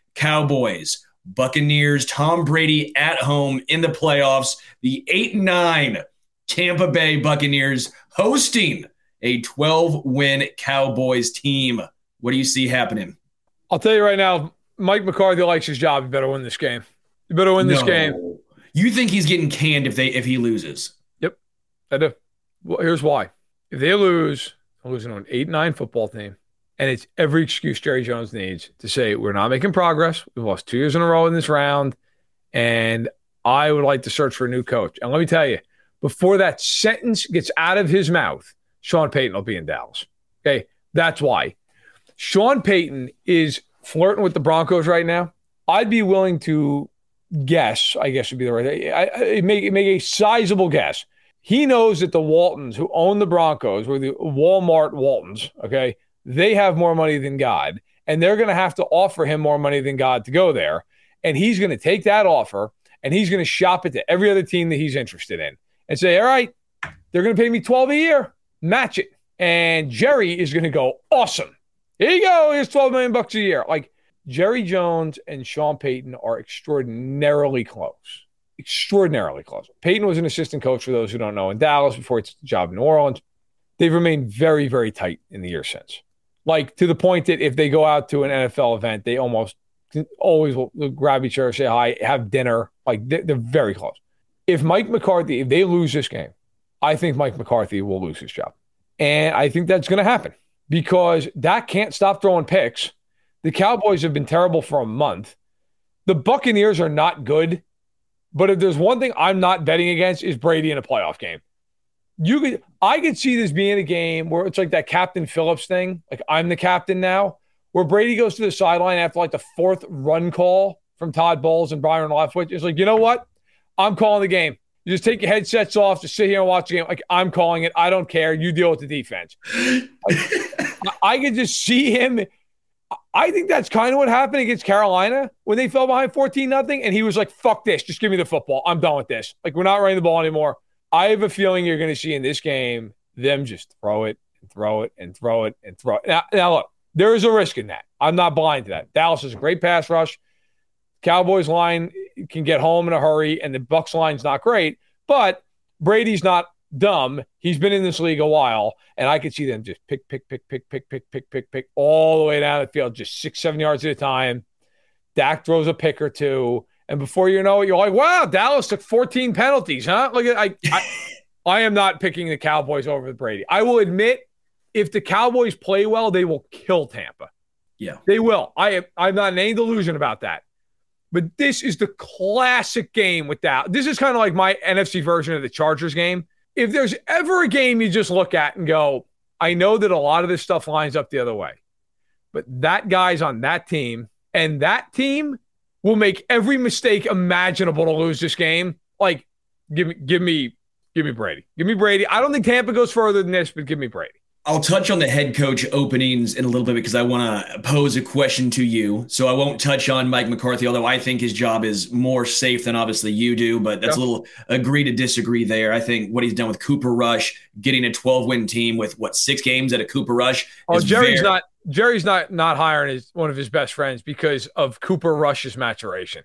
Cowboys, Buccaneers, Tom Brady at home in the playoffs. The 8-9 Tampa Bay Buccaneers hosting a 12-win Cowboys team. What do you see happening? I'll tell you right now, Mike McCarthy likes his job. You better win this game. You better win this game. You think he's getting canned if he loses? Yep, I do. Well, here's why. If they lose, they're losing to an 8-9 football team, and it's every excuse Jerry Jones needs to say, we're not making progress. We've lost 2 years in a row in this round, and I would like to search for a new coach. And let me tell you, before that sentence gets out of his mouth, Sean Payton will be in Dallas. Okay, that's why. Sean Payton is flirting with the Broncos right now. I'd be willing to guess, I guess would be the right make a sizable guess. He knows that the Waltons who own the Broncos, or the Walmart Waltons, okay, they have more money than God, and they're going to have to offer him more money than God to go there. And he's going to take that offer, and he's going to shop it to every other team that he's interested in and say, all right, they're going to pay me $12 a year. Match it. And Jerry is going to go, awesome. Here you go. Here's $12 million a year. Like, Jerry Jones and Sean Payton are extraordinarily close. Extraordinarily close. Payton was an assistant coach, for those who don't know, in Dallas before he took the job in New Orleans. They've remained very, very tight in the years since. Like, to the point that if they go out to an NFL event, they almost always will grab each other, say hi, have dinner. Like, they're very close. If they lose this game, I think Mike McCarthy will lose his job. And I think that's going to happen. because Dak can't stop throwing picks. The Cowboys have been terrible for a month. The Buccaneers are not good, but if there's one thing I'm not betting against is Brady in a playoff game. I could see this being a game where it's like that Captain Phillips thing, like I'm the captain now, where Brady goes to the sideline after like the fourth run call from Todd Bowles and Byron Leftwich. It's like, you know what? I'm calling the game. You just take your headsets off, just sit here and watch the game. Like, I'm calling it. I don't care. You deal with the defense. I could just see him. I think that's kind of what happened against Carolina when they fell behind 14-0, and he was like, fuck this. Just give me the football. I'm done with this. Like, we're not running the ball anymore. I have a feeling you're going to see in this game them just throw it and throw it and throw it and throw it. Now look, there is a risk in that. I'm not blind to that. Dallas is a great pass rush. Cowboys line can get home in a hurry, and the Bucs line's not great, but Brady's not dumb. He's been in this league a while, and I could see them just pick all the way down the field, just 6-7 yards at a time. Dak throws a pick or two, and before you know it, you're like, wow, Dallas took 14 penalties, huh? Look at I am not picking the Cowboys over Brady. I will admit, if the Cowboys play well, they will kill Tampa. Yeah. They will. I'm not in any delusion about that. But this is the classic game with that. This is kind of like my NFC version of the Chargers game. If there's ever a game you just look at and go, I know that a lot of this stuff lines up the other way, but that guy's on that team, and that team will make every mistake imaginable to lose this game. Like, give me Brady. Give me Brady. I don't think Tampa goes further than this, but give me Brady. I'll touch on the head coach openings in a little bit because I want to pose a question to you. So I won't touch on Mike McCarthy, although I think his job is more safe than obviously you do, but that's a little agree to disagree there. I think what he's done with Cooper Rush, getting a 12-win team with 6 games at a Cooper Rush. Oh, Jerry's not hiring one of his best friends because of Cooper Rush's maturation.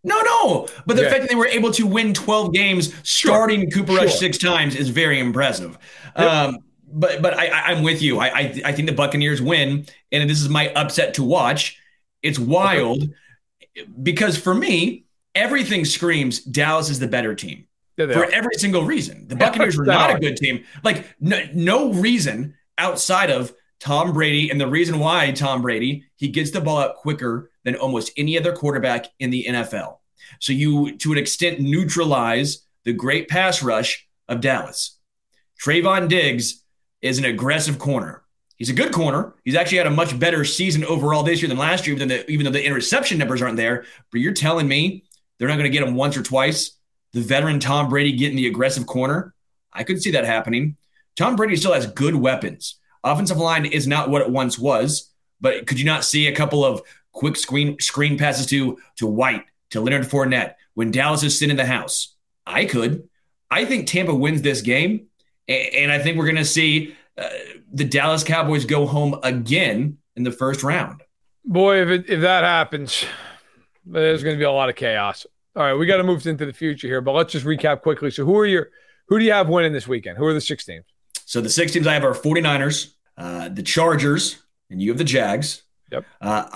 No. But the fact that they were able to win 12 games starting Cooper Rush 6 times is very impressive. Yep. But I'm with you. I think the Buccaneers win, and this is my upset to watch. It's wild because for me, everything screams Dallas is the better team for every single reason. The Buccaneers were not a good team. Like no reason outside of Tom Brady, and the reason why Tom Brady, he gets the ball out quicker than almost any other quarterback in the NFL. So you, to an extent, neutralize the great pass rush of Dallas. Trayvon Diggs is an aggressive corner. He's a good corner. He's actually had a much better season overall this year than last year, even though the interception numbers aren't there. But you're telling me they're not going to get him once or twice? The veteran Tom Brady getting the aggressive corner? I could see that happening. Tom Brady still has good weapons. Offensive line is not what it once was, but could you not see a couple of quick screen passes to White, to Leonard Fournette when Dallas is sitting in the house? I could. I think Tampa wins this game. And I think we're going to see the Dallas Cowboys go home again in the first round. Boy, if that happens, there's going to be a lot of chaos. All right, we got to move into the future here, but let's just recap quickly. So who do you have winning this weekend? Who are the 6 teams? So the 6 teams I have are 49ers, the Chargers, and you have the Jags. Yep.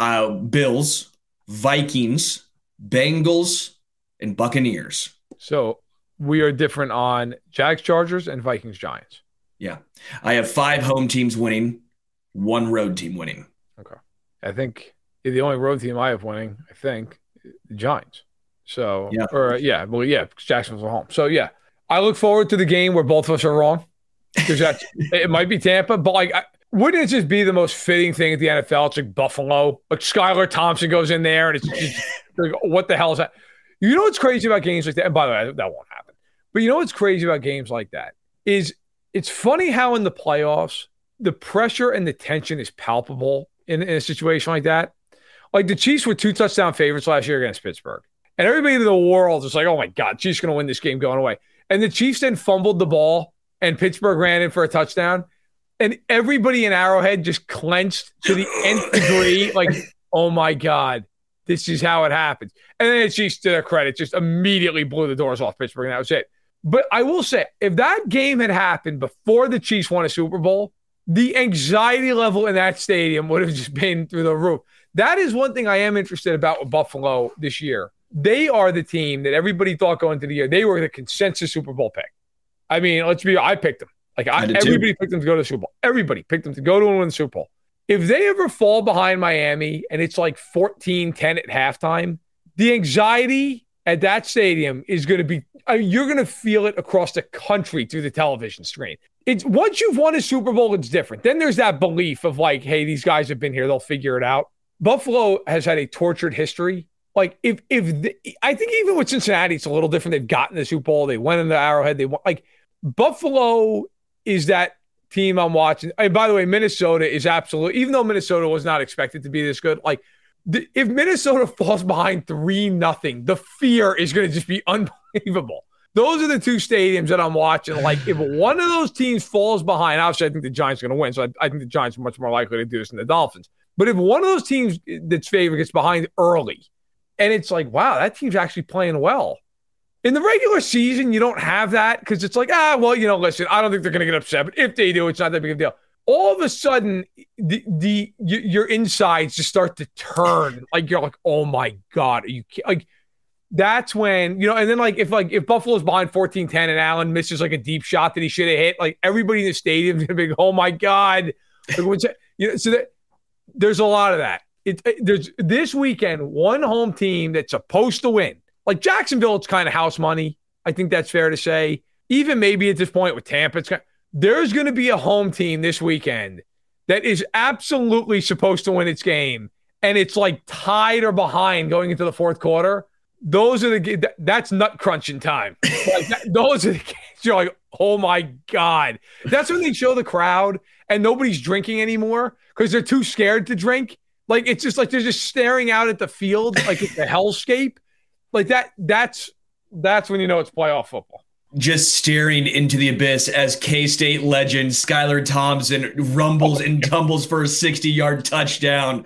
Bills, Vikings, Bengals, and Buccaneers. So we are different on Jags, Chargers, and Vikings, Giants. Yeah. I have 5 home teams winning, 1 road team winning. Okay. I think the only road team I have winning, the Giants. So, Jacksonville's at home. So, yeah, I look forward to the game where both of us are wrong because it might be Tampa, but wouldn't it just be the most fitting thing at the NFL? It's like Buffalo. Like Skylar Thompson goes in there and it's just like, what the hell is that? You know what's crazy about games like that? And by the way, that won't happen. But you know what's crazy about games like that is it's funny how in the playoffs, the pressure and the tension is palpable in a situation like that. Like the Chiefs were 2 touchdown favorites last year against Pittsburgh. And everybody in the world is like, oh my God, Chiefs going to win this game going away. And the Chiefs then fumbled the ball and Pittsburgh ran in for a touchdown. And everybody in Arrowhead just clenched to the nth degree. Like, oh my God, this is how it happens. And then the Chiefs, to their credit, just immediately blew the doors off Pittsburgh, and that was it. But I will say, if that game had happened before the Chiefs won a Super Bowl, the anxiety level in that stadium would have just been through the roof. That is one thing I am interested about with Buffalo this year. They are the team that everybody thought going into the year, they were the consensus Super Bowl pick. I mean, I picked them. Like everybody picked them to go to the Super Bowl. Everybody picked them to go to and win the Super Bowl. If they ever fall behind Miami and it's like 14-10 at halftime, the anxiety at that stadium is going to be, you're going to feel it across the country through the television screen. It's once you've won a Super Bowl, it's different. Then there's that belief of like, hey, these guys have been here. They'll figure it out. Buffalo has had a tortured history. Like I think even with Cincinnati, it's a little different. They've gotten the Super Bowl. They went in the Arrowhead. They won. Like Buffalo is that team I'm watching. And by the way, Minnesota is absolutely, even though Minnesota was not expected to be this good, like if Minnesota falls behind 3-0, the fear is going to just be unbelievable. Those are the two stadiums that I'm watching. Like if one of those teams falls behind, obviously I think the Giants are going to win. So I think the Giants are much more likely to do this than the Dolphins. But if one of those teams that's favored gets behind early, and it's like, wow, that team's actually playing well. In the regular season, you don't have that because it's like, listen, I don't think they're going to get upset. But if they do, it's not that big of a deal. All of a sudden, your insides just start to turn. Like you're like, oh my God, are you like? That's when and then if Buffalo's behind 14-10 and Allen misses like a deep shot that he should have hit, like everybody in the stadium is going to be, oh my God, there's a lot of that. There's this weekend, one home team that's supposed to win. Like Jacksonville, it's kind of house money. I think that's fair to say. Even maybe at this point with Tampa, there's going to be a home team this weekend that is absolutely supposed to win its game, and it's like tied or behind going into the fourth quarter. Those are that's nut crunching time. Those are the games you're like, oh my God. That's when they show the crowd and nobody's drinking anymore because they're too scared to drink. Like, it's just like they're just staring out at the field like it's a hellscape. Like that's when you know it's playoff football. Just staring into the abyss as K-State legend Skylar Thompson rumbles and tumbles for a 60-yard touchdown.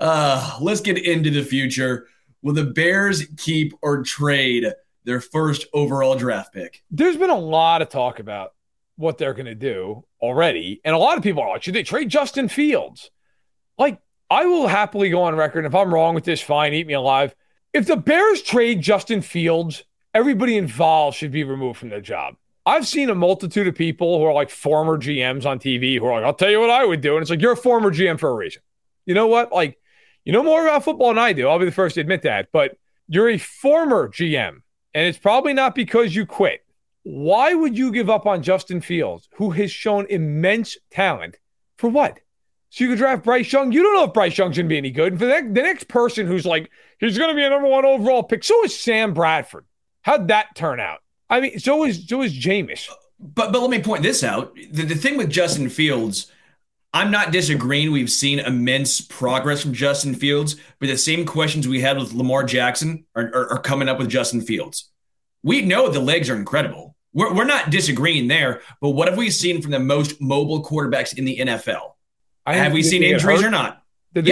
Let's get into the future. Will the Bears keep or trade their first overall draft pick? There's been a lot of talk about what they're going to do already. And a lot of people are like, should they trade Justin Fields? Like, I will happily go on record. If I'm wrong with this, fine, eat me alive. If the Bears trade Justin Fields, everybody involved should be removed from their job. I've seen a multitude of people who are like former GMs on TV who are like, I'll tell you what I would do. And it's like, you're a former GM for a reason. You know what? Like, you know more about football than I do. I'll be the first to admit that. But you're a former GM, and it's probably not because you quit. Why would you give up on Justin Fields, who has shown immense talent, for what? So you could draft Bryce Young? You don't know if Bryce Young's going to be any good. And for the next person who's like, he's going to be a number one overall pick, so is Sam Bradford. How'd that turn out? I mean, so is Jameis. But let me point this out. The thing with Justin Fields, I'm not disagreeing. We've seen immense progress from Justin Fields, but the same questions we had with Lamar Jackson are coming up with Justin Fields. We know the legs are incredible. We're not disagreeing there, but what have we seen from the most mobile quarterbacks in the NFL? Have we seen injuries or not?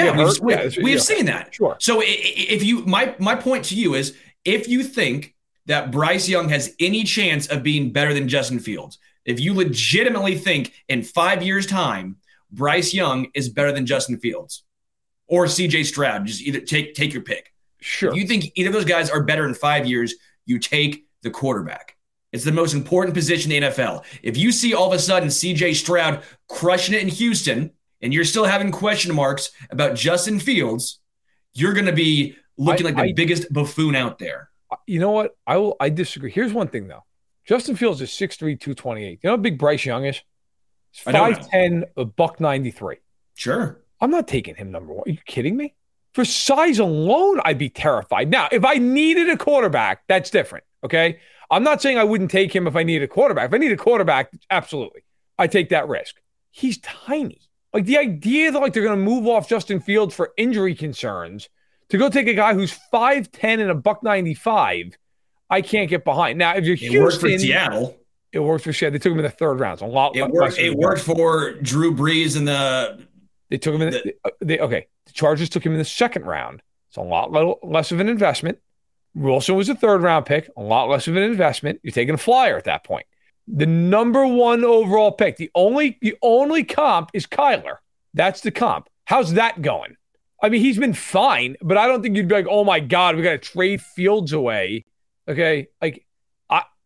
We've seen that. Sure. So if you, my point to you is, if you think that Bryce Young has any chance of being better than Justin Fields, if you legitimately think in 5 years' time, Bryce Young is better than Justin Fields or CJ Stroud, just either take your pick. Sure. If you think either of those guys are better in 5 years, you take the quarterback. It's the most important position in the NFL. If you see all of a sudden CJ Stroud crushing it in Houston and you're still having question marks about Justin Fields, you're going to be looking like the biggest buffoon out there. You know what? I disagree. Here's one thing, though. Justin Fields is 6'3", 228. You know how big Bryce Young is? He's 5'10", $193. Sure. I'm not taking him number one. Are you kidding me? For size alone, I'd be terrified. Now, if I needed a quarterback, that's different, okay? I'm not saying I wouldn't take him if I needed a quarterback. If I need a quarterback, absolutely. I take that risk. He's tiny. Like, the idea that they're going to move off Justin Fields for injury concerns to go take a guy who's 5'10" and $195, I can't get behind. Now, if you're Houston, it worked for Seattle. It worked for Seattle. They took him in the third round. It worked for Drew Brees in the. They took him in. The Chargers took him in the second round. It's a lot less of an investment. Wilson was a third round pick. A lot less of an investment. You're taking a flyer at that point. The number one overall pick. The only comp is Kyler. That's the comp. How's that going? I mean, he's been fine, but I don't think you'd be like, oh my God, we got to trade Fields away. Okay. Like,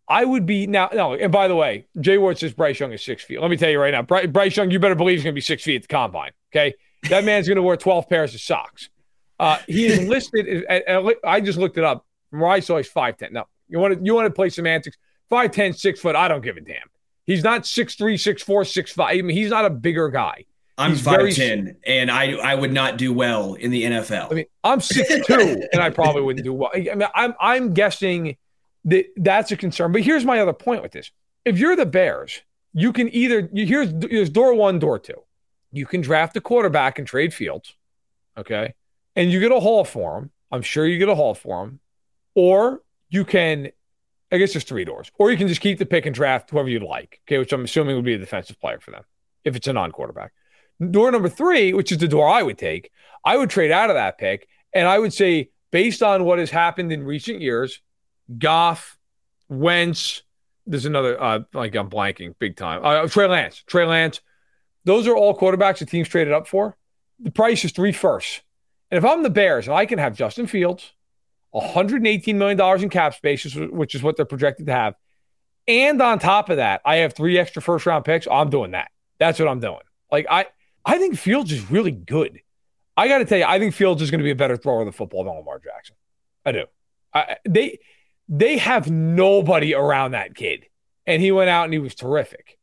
I would be now. No, and by the way, Jay Ward says Bryce Young is 6 feet. Let me tell you right now, Bryce Young, you better believe he's going to be 6 feet at the combine. Okay, that man's going to wear 12 pairs of socks. He is listed. I just looked it up. From where I saw, he's 5'10". Now you want to play semantics? 5'10", 6 foot. I don't give a damn. He's not 6'3", 6'4", 6'5". I mean, he's not a bigger guy. I'm 5'10", and I would not do well in the NFL. I mean, I'm 6'2", and I probably wouldn't do well. I mean, I'm guessing that's a concern. But here's my other point with this. If you're the Bears, you can here's door one, door two. You can draft a quarterback and trade Fields, okay? And you get a haul for him. I'm sure you get a haul for him. Or you can, I guess there's three doors. Or you can just keep the pick and draft whoever you'd like, okay, which I'm assuming would be a defensive player for them if it's a non-quarterback. Door number three, which is the door I would take, I would trade out of that pick, and I would say, based on what has happened in recent years, Goff, Wentz, there's another, like I'm blanking big time, Trey Lance, those are all quarterbacks the team's traded up for. The price is 3 firsts. And if I'm the Bears and I can have Justin Fields, $118 million in cap space, which is what they're projected to have, and on top of that, I have 3 extra first-round picks, I'm doing that. That's what I'm doing. Like, I think Fields is really good. I got to tell you, I think Fields is going to be a better thrower of the football than Lamar Jackson. I do. They have nobody around that kid, and he went out and he was terrific.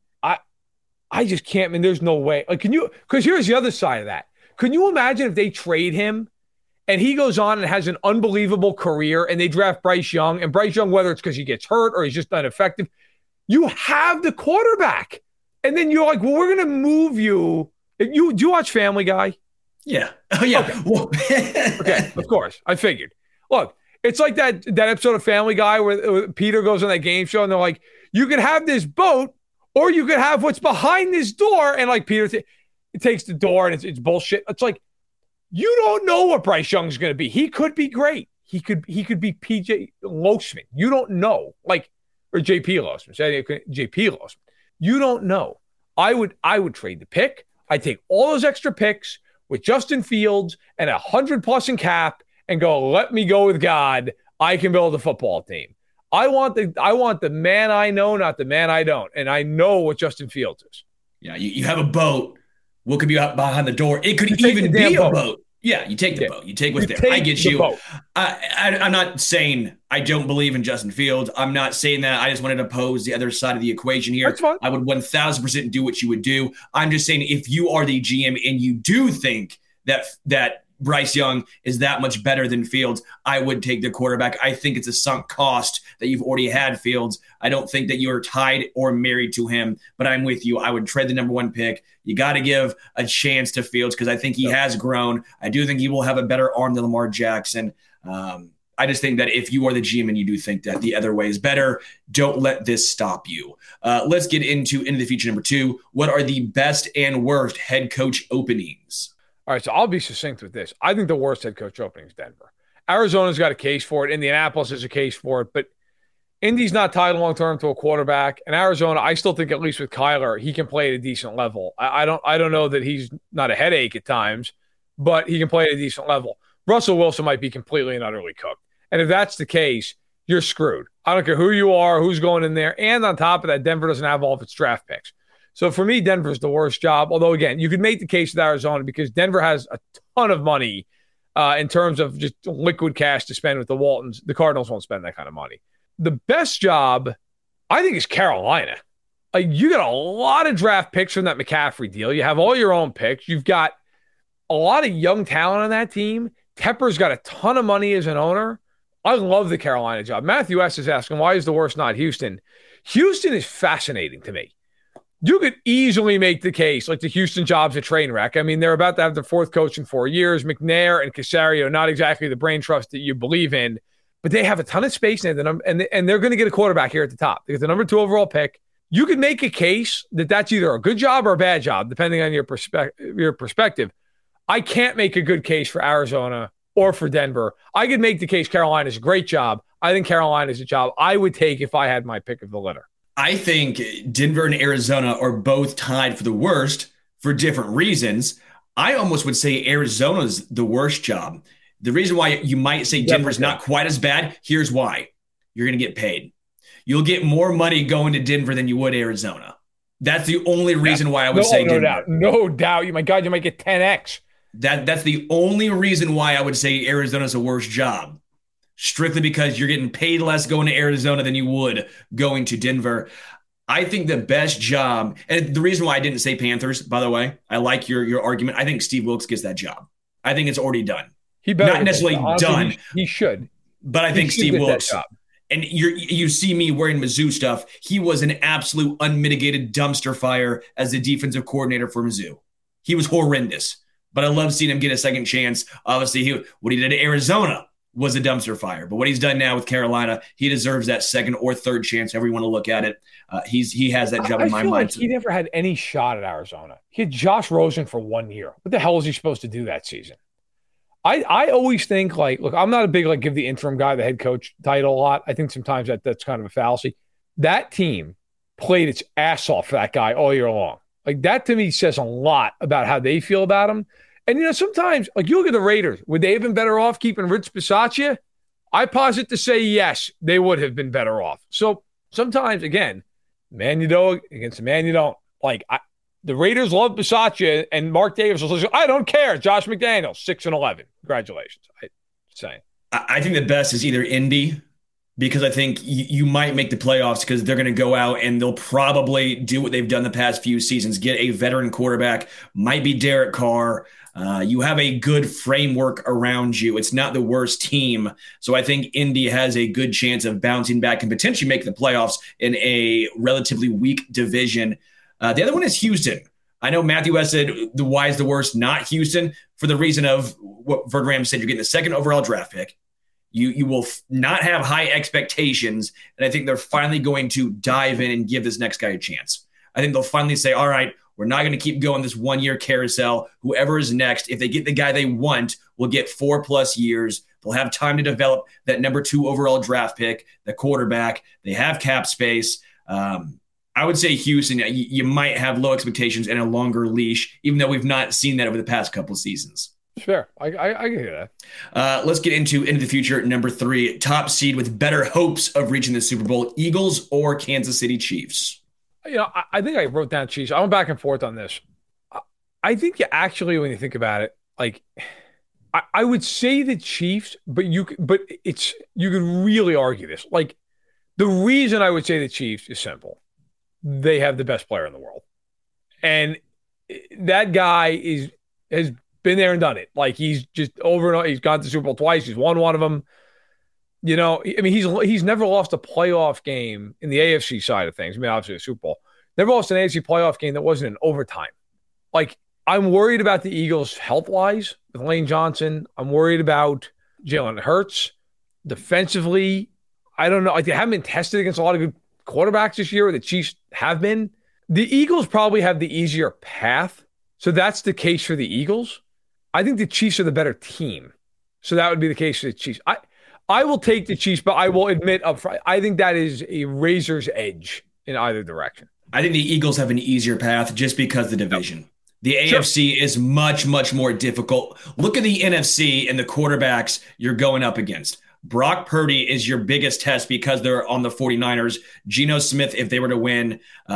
I just can't. I mean, there's no way. Like, because here's the other side of that. Can you imagine if they trade him and he goes on and has an unbelievable career and they draft Bryce Young, and Bryce Young, whether it's because he gets hurt or he's just ineffective, you have the quarterback, and then you're like, well, we're going to move you. Do you watch Family Guy? Yeah. Oh, yeah. Okay. Okay, of course. I figured. Look, it's like that episode of Family Guy where Peter goes on that game show and they're like, you could have this boat or you could have what's behind this door. And like Peter takes the door and it's bullshit. It's like, you don't know what Bryce Young's going to be. He could be great. He could be PJ Losman. You don't know. Like, or JP Losman. JP Losman. You don't know. I would trade the pick. I'd take all those extra picks with Justin Fields and 100+ in cap and go, let me go with God. I can build a football team. I want the man I know, not the man I don't. And I know what Justin Fields is. Yeah, you have a boat. What could be out behind the door? It could even be a boat. Yeah, you take the boat. You take what's there. I get you. I'm not saying I don't believe in Justin Fields. I'm not saying that. I just wanted to pose the other side of the equation here. That's fine. I would 1,000% do what you would do. I'm just saying if you are the GM and you do think that Bryce Young is that much better than Fields, I would take the quarterback. I think it's a sunk cost that you've already had Fields. I don't think that you're tied or married to him, but I'm with you. I would trade the number 1 pick. You got to give a chance to Fields because I think he has grown. I do think he will have a better arm than Lamar Jackson. I just think that if you are the GM and you do think that the other way is better, don't let this stop you. Let's get into the future number 2. What are the best and worst head coach openings? All right, so I'll be succinct with this. I think the worst head coach opening is Denver. Arizona's got a case for it. Indianapolis has a case for it. But Indy's not tied long-term to a quarterback. And Arizona, I still think, at least with Kyler, he can play at a decent level. I don't know that he's not a headache at times, but he can play at a decent level. Russell Wilson might be completely and utterly cooked. And if that's the case, you're screwed. I don't care who you are, who's going in there. And on top of that, Denver doesn't have all of its draft picks. So for me, Denver's the worst job. Although, again, you could make the case with Arizona because Denver has a ton of money in terms of just liquid cash to spend with the Waltons. The Cardinals won't spend that kind of money. The best job, I think, is Carolina. Like, you got a lot of draft picks from that McCaffrey deal. You have all your own picks. You've got a lot of young talent on that team. Tepper's got a ton of money as an owner. I love the Carolina job. Matthew S. is asking, why is the worst not Houston? Houston is fascinating to me. You could easily make the case, like the Houston job's a train wreck. I mean, they're about to have their 4th coach in 4 years. McNair and Casario, not exactly the brain trust that you believe in, but they have a ton of space and they're going to get a quarterback here at the top. They get the number 2 overall pick. You could make a case that that's either a good job or a bad job, depending on your perspective. I can't make a good case for Arizona or for Denver. I could make the case Carolina's a great job. I think Carolina's a job I would take if I had my pick of the litter. I think Denver and Arizona are both tied for the worst for different reasons. I almost would say Arizona's the worst job. The reason why you might say Denver's not quite as bad, here's why. You're going to get paid. you'll get more money going to Denver than you would Arizona. That's the only reason why I would say Denver. No doubt. My God, you might get 10x. That's the only reason why I would say Arizona's a worse job. Strictly because you're getting paid less going to Arizona than you would going to Denver. I think the best job, and the reason why I didn't say Panthers, by the way, I like your argument. I think Steve Wilkes gets that job. I think it's already done. He better not necessarily done. He should. But I think Steve Wilkes, and you see me wearing Mizzou stuff. He was an absolute unmitigated dumpster fire as the defensive coordinator for Mizzou. He was horrendous, but I love seeing him get a second chance. Obviously, what he did at Arizona was a dumpster fire, but what he's done now with Carolina, he deserves that second or third chance, however you want to look at it. He has that job in my mind. Like he never had any shot at Arizona. He had Josh Rosen for 1 year. What the hell was he supposed to do that season? I always think, look, I'm not a big, give the interim guy the head coach title a lot. I think sometimes that's kind of a fallacy. That team played its ass off for that guy all year long. That to me says a lot about how they feel about him. And, sometimes, you look at the Raiders, would they have been better off keeping Rich Bisaccia? I posit to say yes, they would have been better off. So sometimes, again, man you know against the man you don't. The Raiders love Bisaccia, and Mark Davis was like, I don't care. Josh McDaniels, 6-11. Congratulations. I think the best is either Indy, because I think you might make the playoffs because they're going to go out and they'll probably do what they've done the past few seasons, get a veteran quarterback, might be Derek Carr. You have a good framework around you. It's not the worst team. So I think Indy has a good chance of bouncing back and potentially making the playoffs in a relatively weak division. The other one is Houston. I know Matthew West said why is the worst, not Houston, for the reason of what Verderame said. You're getting the second overall draft pick. You will not have high expectations, and I think they're finally going to dive in and give this next guy a chance. I think they'll finally say, all right, we're not going to keep going this 1 year carousel. Whoever is next, if they get the guy they want, will get 4+ years. They'll have time to develop that number 2 overall draft pick, the quarterback. They have cap space. I would say Houston, you might have low expectations and a longer leash, even though we've not seen that over the past couple of seasons. Sure. I can hear that. Let's get into the future. Number 3, top seed with better hopes of reaching the Super Bowl, Eagles or Kansas City Chiefs? I think I wrote down Chiefs. I went back and forth on this. I think you actually, when you think about it, I would say the Chiefs, but you could really argue this. The reason I would say the Chiefs is simple. They have the best player in the world. And that guy has been there and done it. He's just over and over. He's gone to the Super Bowl twice. He's won one of them. He's never lost a playoff game in the AFC side of things. Obviously the Super Bowl. Never lost an AFC playoff game that wasn't in overtime. I'm worried about the Eagles health-wise with Lane Johnson. I'm worried about Jalen Hurts. Defensively, I don't know. They haven't been tested against a lot of good quarterbacks this year. The Chiefs have been. The Eagles probably have the easier path. So that's the case for the Eagles. I think the Chiefs are the better team. So that would be the case for the Chiefs. I will take the Chiefs, but I will admit up front, I think that is a razor's edge in either direction. I think the Eagles have an easier path just because of the division. Yep. The AFC is much, much more difficult. Look at the NFC and the quarterbacks you're going up against. Brock Purdy is your biggest test because they're on the 49ers. Geno Smith, if they were to win,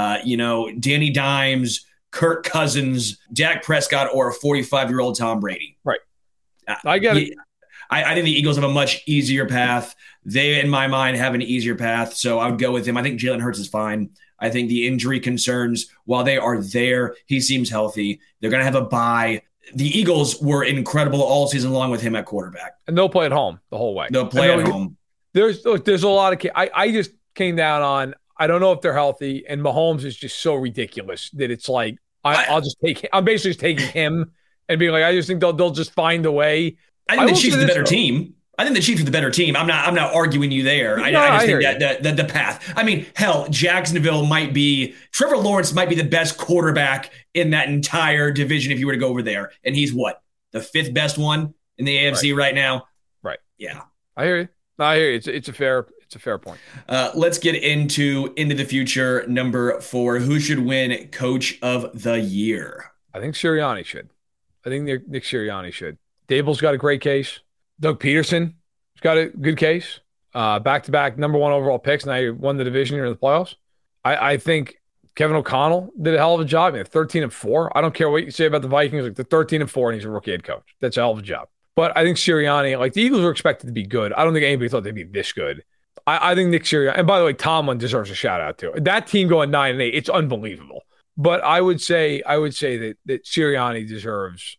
Danny Dimes, Kirk Cousins, Dak Prescott, or a 45-year-old Tom Brady. Right. I get it. I think the Eagles have a much easier path. They, in my mind, have an easier path, so I would go with him. I think Jalen Hurts is fine. I think the injury concerns, while they are there, he seems healthy. They're going to have a bye. The Eagles were incredible all season long with him at quarterback. And they'll play at home the whole way. They'll play at home. There's a lot of – I just came down on – I don't know if they're healthy, and Mahomes is just so ridiculous that it's I'll just take – I'm basically just taking him and being I just think they'll just find a way. I think the Chiefs are the better team. I think the Chiefs are the better team. I'm not arguing you there. I just think that the path. Hell, Jacksonville might be – Trevor Lawrence might be the best quarterback in that entire division if you were to go over there. And he's what? The 5th best one in the AFC right now? Right. Yeah. I hear you. It's a fair point. Let's get into the future. Number 4, who should win Coach of the Year? I think Sirianni should. I think Nick Sirianni should. Dable's got a great case. Doug Peterson's got a good case. back-to-back number one overall picks. Now you won the division. You're in the playoffs. I think Kevin O'Connell did a hell of a job. 13-4. I don't care what you say about the Vikings. Like, they're 13-4, and he's a rookie head coach. That's a hell of a job. But I think Sirianni, like, the Eagles were expected to be good. I don't think anybody thought they'd be this good. I think Nick Sirianni, and by the way, Tomlin deserves a shout out too. That team going 9-8, it's unbelievable. But I would say that Sirianni deserves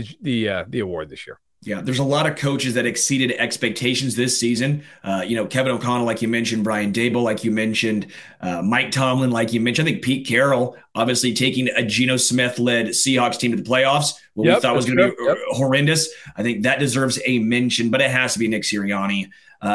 the award this year. Yeah, there's a lot of coaches that exceeded expectations this season. Kevin O'Connell, like you mentioned, Brian Daboll, like you mentioned, Mike Tomlin, like you mentioned. I think Pete Carroll, obviously taking a Geno Smith-led Seahawks team to the playoffs, what we thought was going to be horrendous. I think that deserves a mention, but it has to be Nick Sirianni.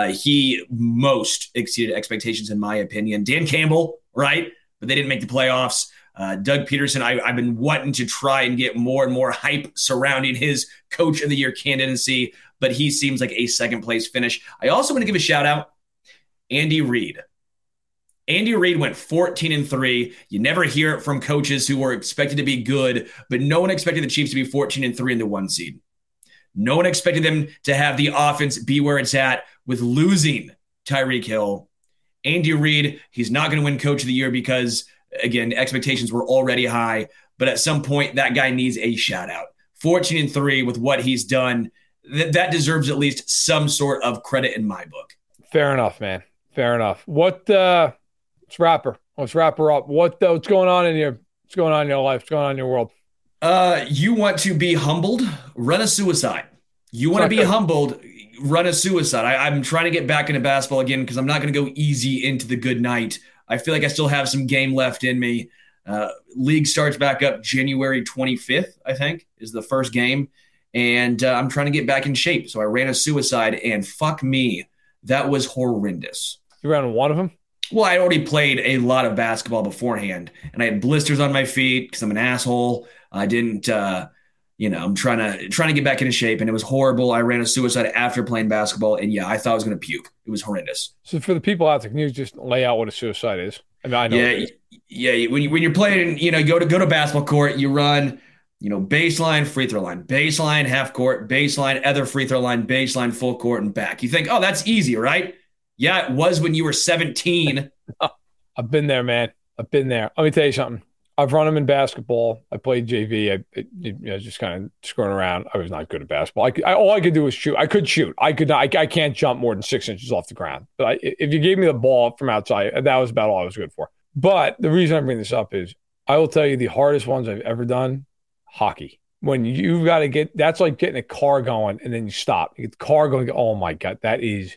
He most exceeded expectations, in my opinion. Dan Campbell, right? But they didn't make the playoffs. Doug Peterson, I've been wanting to try and get more and more hype surrounding his Coach of the Year candidacy, but he seems like a second-place finish. I also want to give a shout-out, Andy Reid. Andy Reid went 14-3. You never hear it from coaches who were expected to be good, but no one expected the Chiefs to be 14-3 in the 1 seed. No one expected them to have the offense be where it's at with losing Tyreek Hill. Andy Reid, he's not going to win Coach of the Year because – again, expectations were already high, but at some point that guy needs a shout out. 14-3 with what he's done, that deserves at least some sort of credit in my book. Fair enough, man. Fair enough. Let's wrap her up. What's going on in your life? What's going on in your world? You want to be humbled? Run a suicide. You want to be humbled? Run a suicide. I'm trying to get back into basketball again because I'm not going to go easy into the good night. I feel like I still have some game left in me. League starts back up January 25th, I think, is the first game. And I'm trying to get back in shape. So I ran a suicide, and fuck me, that was horrendous. You ran one of them? Well, I already played a lot of basketball beforehand, and I had blisters on my feet because I'm an asshole. I didn't, I'm trying to get back into shape, and it was horrible. I ran a suicide after playing basketball, and yeah, I thought I was going to puke. It was horrendous. So for the people out there, can you just lay out what a suicide is? I mean, I know. Yeah. When you're playing, go to basketball court, you run, baseline, free throw line, baseline, half court, baseline, other free throw line, baseline, full court, and back. You think, oh, that's easy, right? Yeah, it was when you were 17. I've been there, man. I've been there. Let me tell you something. I've run them in basketball. I played JV. I just kind of screwing around. I was not good at basketball. All I could do was shoot. I could shoot. I could not. I can't jump more than 6 inches off the ground. But if you gave me the ball from outside, that was about all I was good for. But the reason I bring this up is I will tell you the hardest ones I've ever done, hockey. When you've got to that's like getting a car going and then you stop. You get the car going. Oh my God, that is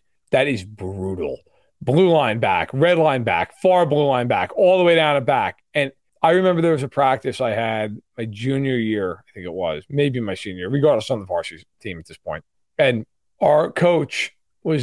brutal. Blue line back, red line back, far blue line back, all the way down to back. And I remember there was a practice I had my junior year, I think it was, maybe my senior year, regardless on the varsity team at this point. And our coach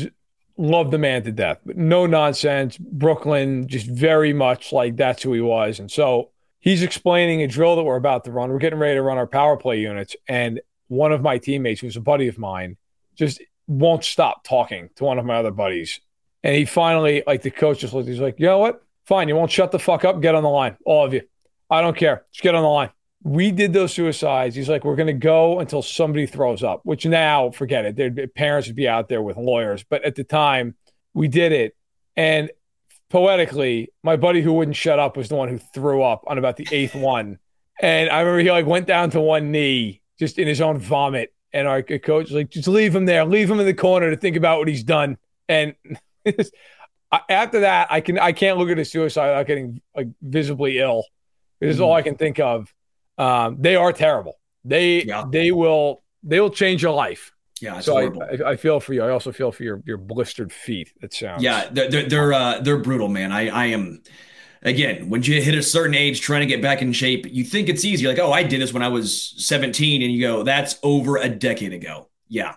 loved the man to death, but no nonsense. Brooklyn, just very much like that's who he was. And so he's explaining a drill that we're about to run. We're getting ready to run our power play units. And one of my teammates, who's a buddy of mine, just won't stop talking to one of my other buddies. And he finally, the coach just looked, he's like, you know what? Fine, you won't shut the fuck up. Get on the line, all of you. I don't care. Just get on the line. We did those suicides. He's like, we're going to go until somebody throws up, which now, forget it. Their parents would be out there with lawyers. But at the time, we did it. And poetically, my buddy who wouldn't shut up was the one who threw up on about the 8th one. And I remember he went down to one knee just in his own vomit. And our coach was like, just leave him there. Leave him in the corner to think about what he's done. And after that, I can't look at a suicide without getting visibly ill. This is all I can think of. They are terrible. They will change your life. Yeah, so I feel for you. I also feel for your blistered feet. It sounds. Yeah, they're brutal, man. I am. Again, when you hit a certain age, trying to get back in shape, you think it's easy. Like, oh, I did this when I was 17, and you go, that's over a decade ago. Yeah.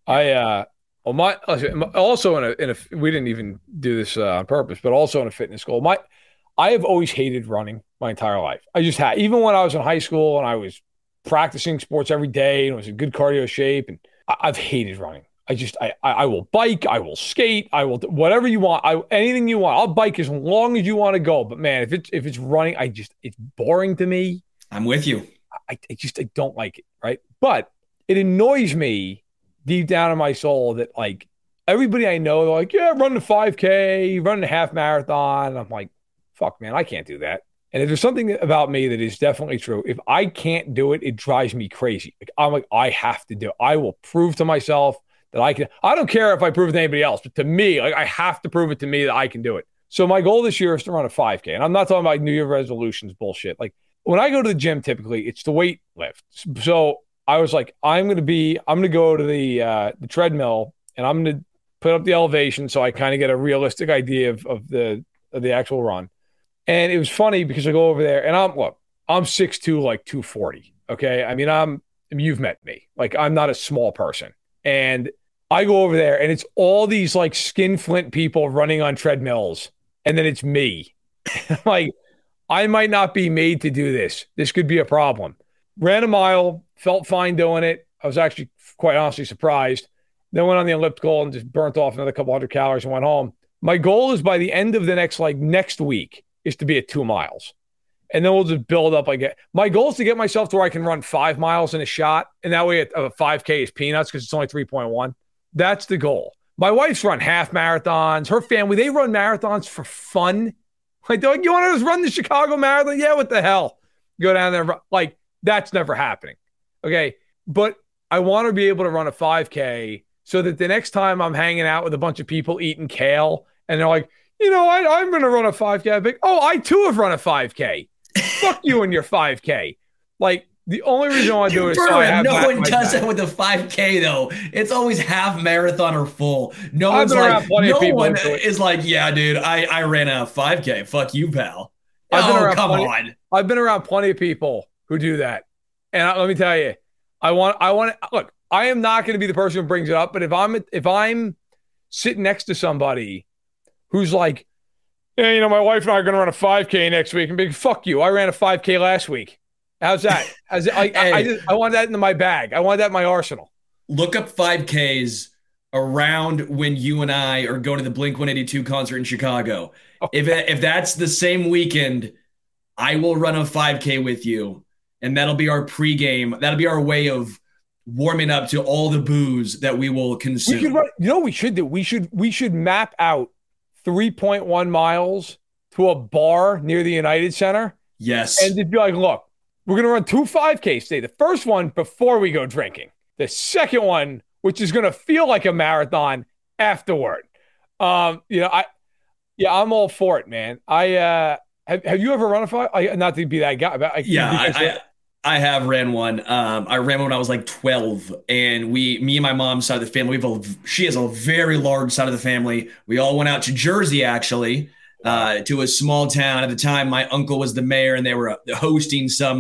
Also in a we didn't even do this on purpose, but also in a fitness goal. I have always hated running my entire life. I just had, even when I was in high school and I was practicing sports every day and was in good cardio shape, and I've hated running. I will bike, I will skate, I will whatever you want, anything you want. I'll bike as long as you want to go. But man, if it's running, it's boring to me. I'm with you. I don't like it, right? But it annoys me deep down in my soul that everybody I know, they're like, yeah, run the 5K, run the half marathon. And I'm like, fuck, man, I can't do that. And if there's something about me that is definitely true, if I can't do it, it drives me crazy. Like, I'm like, I have to do it. I will prove to myself that I can. I don't care if I prove it to anybody else, but to me, like, I have to prove it to me that I can do it. So my goal this year is to run a 5K. And I'm not talking about New Year resolutions bullshit. Like, when I go to the gym, typically it's the weight lift. So I was like, I'm going to go to the treadmill and I'm going to put up the elevation so I kind of get a realistic idea of the actual run. And it was funny because I go over there and I'm 6'2", like 240. Okay. I mean, you've met me. Like, I'm not a small person. And I go over there and it's all these like skinflint people running on treadmills. And then it's me. Like, I might not be made to do this. This could be a problem. Ran a mile, felt fine doing it. I was actually quite honestly surprised. Then went on the elliptical and just burnt off another couple hundred calories and went home. My goal is by the end of the next week is to be at 2 miles. And then we'll just build up. My goal is to get myself to where I can run 5 miles in a shot. And that way a 5K is peanuts because it's only 3.1. That's the goal. My wife's run half marathons. Her family, they run marathons for fun. Like, they're like, you want to just run the Chicago Marathon? Yeah, what the hell? Go down there. Like, that's never happening. Okay. But I want to be able to run a 5K so that the next time I'm hanging out with a bunch of people eating kale and they're like, I'm going to run a 5K. I'm like, oh, I too have run a 5K. Fuck you and your 5K. Like, the only reason I want to do it is so I have no one does that with a 5K though. It's always half marathon or full. No one is like, yeah, dude, I ran a 5K. Fuck you, pal. Come on. I've been around plenty of people who do that, and let me tell you, I want. Look, I am not going to be the person who brings it up, but if I'm sitting next to somebody who's like, yeah, my wife and I are going to run a 5K next week, and be like, fuck you, I ran a 5K last week. How's that? I want that in my bag. I want that in my arsenal. Look up 5Ks around when you and I are going to the Blink-182 concert in Chicago. Oh. If that's the same weekend, I will run a 5K with you, and that'll be our pregame. That'll be our way of warming up to all the booze that we will consume. We could run, what we should do? We should map out 3.1 miles to a bar near the United Center. Yes. And it'd be like, look, we're going to run 2 5Ks today. The first one before we go drinking. The second one, which is going to feel like a marathon afterward. I'm all for it, man. Have you ever run a 5? Not to be that guy, but I have ran one. I ran one when I was like 12, and me and my mom's side of the family, she has a very large side of the family. We all went out to Jersey, actually. To a small town. At the time, my uncle was the mayor, and they were hosting some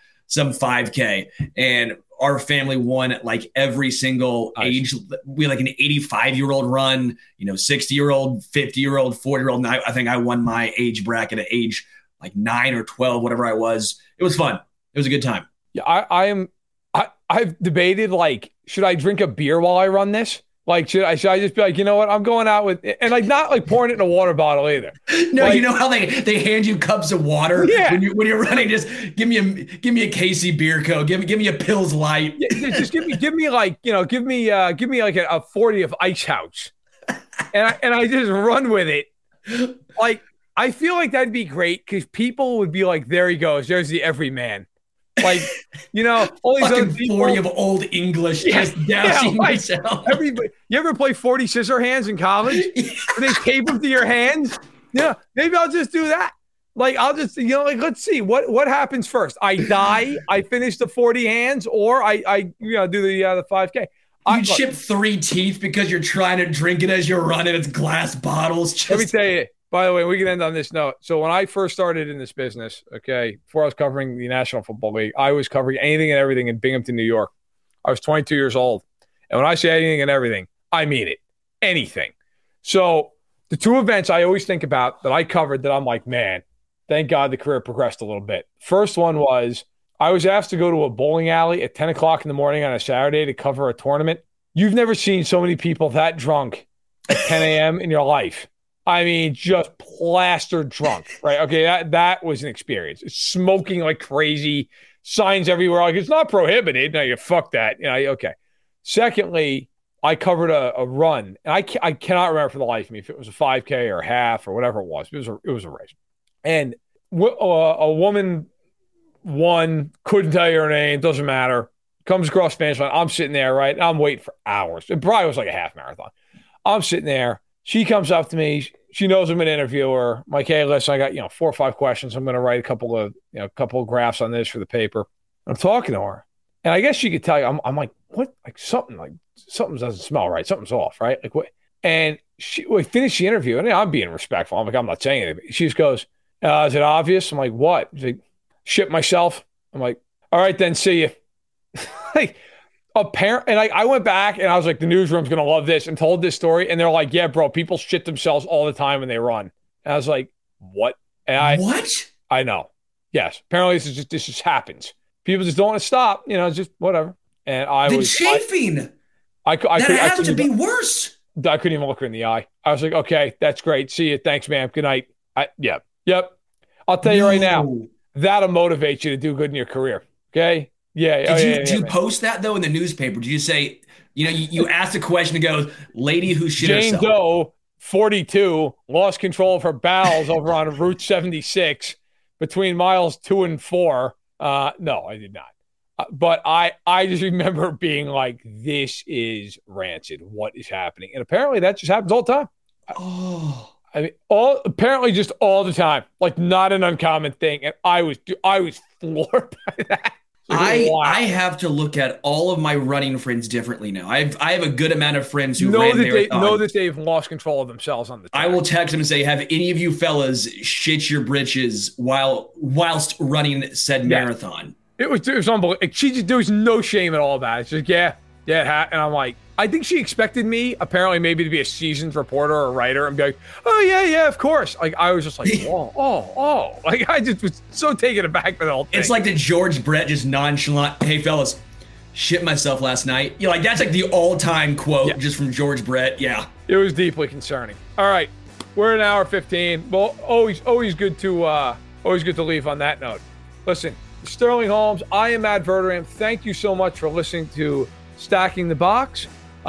5K. And our family won like every single age. We had like an 85-year-old run, 60-year-old, 50-year-old, 40-year-old. And I think I won my age bracket at age like 9 or 12, whatever I was. It was fun. It was a good time. Yeah, I've debated, like, should I drink a beer while I run this? Like, should I just be like, you know what? I'm going out with, and like not like pouring it in a water bottle either. No, like, you know how they hand you cups of water when you're running. Just give me a Casey Beer Co. Give me a Pils Light. Yeah, just give me like give me like a 40 of Ice House, and I just run with it. Like, I feel like that'd be great because people would be like, there he goes, there's the everyman. Like, all these other people, 40 of Old English, just dousing myself. Everybody, you ever play 40 scissor hands in college? Where they tape them to your hands? Yeah, maybe I'll just do that. Like, I'll just, let's see what happens first. I die, I finish the 40 hands, or I do the 5K. You chip 3 teeth because you're trying to drink it as you're running. It's glass bottles. Let me tell you. By the way, we can end on this note. So when I first started in this business, before I was covering the National Football League, I was covering anything and everything in Binghamton, New York. I was 22 years old. And when I say anything and everything, I mean it. Anything. So the 2 events I always think about that I covered that I'm like, man, thank God the career progressed a little bit. First one was I was asked to go to a bowling alley at 10 o'clock in the morning on a Saturday to cover a tournament. You've never seen so many people that drunk at 10 a.m. in your life. I mean, just plastered drunk, right? Okay, that was an experience. Smoking like crazy, signs everywhere like it's not prohibited. Now you fuck that. Okay. Secondly, I covered a run, and I cannot remember for the life of me if it was a 5K or a half or whatever it was. It was a race, and a woman won. Couldn't tell you her name. Doesn't matter. Comes across the finish line. I'm sitting there, right? I'm waiting for hours. It probably was like a half marathon. I'm sitting there. She comes up to me. She knows I'm an interviewer. I'm like, hey, listen, I got 4 or 5 questions. I'm going to write a couple of graphs on this for the paper. I'm talking to her, and I guess she could tell you. I'm like, what? Like something doesn't smell right. Something's off, right? Like what? And we finished the interview, and I'm being respectful. I'm like, I'm not saying anything. She just goes, is it obvious? I'm like, what? She's like, shit myself. I'm like, all right, then see you. Like, and I went back and I was like, the newsroom's going to love this, and told this story. And they're like, yeah, bro, people shit themselves all the time when they run. And I was like, what? And what? I know. Yes. Apparently this just happens. People just don't want to stop, it's just whatever. And the chafing. That has to be worse. I couldn't even look her in the eye. I was like, okay, that's great. See you. Thanks, ma'am. Good night. Yep. I'll tell you right now, that'll motivate you to do good in your career. Okay. Yeah. Did you post that though in the newspaper? Did you say, you asked a question that goes, lady who shit Jane herself. Doe, 42, lost control of her bowels over on Route 76 between miles 2 and 4. No, I did not. But I just remember being like, this is rancid. What is happening? And apparently that just happens all the time. Oh. I mean, apparently just all the time. Like, not an uncommon thing. And I was floored by that. I have to look at all of my running friends differently now. I have a good amount of friends who ran marathon. Know that they've lost control of themselves on the track. I will text them and say, have any of you fellas shit your britches whilst running said marathon? It was unbelievable. There was no shame at all about it. It's just, yeah. And I'm like, I think she expected me, apparently, maybe to be a seasoned reporter or writer and be like, oh, yeah, of course. Like, I was just like, oh. Like, I just was so taken aback by the whole thing. It's like the George Brett just nonchalant, hey, fellas, shit myself last night. That's like the all-time quote just from George Brett. Yeah. It was deeply concerning. All right. We're an hour 15. Well, always good to leave on that note. Listen, Sterling Holmes, I am Matt Verderame. Thank you so much for listening to Stacking the Box.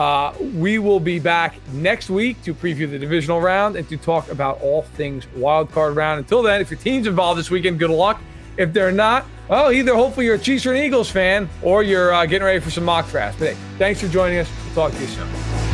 We will be back next week to preview the divisional round and to talk about all things wildcard round. Until then, if your team's involved this weekend, good luck. If they're not, well, either hopefully you're a Chiefs or an Eagles fan, or you're getting ready for some mock drafts. But hey, thanks for joining us. We'll talk to you soon.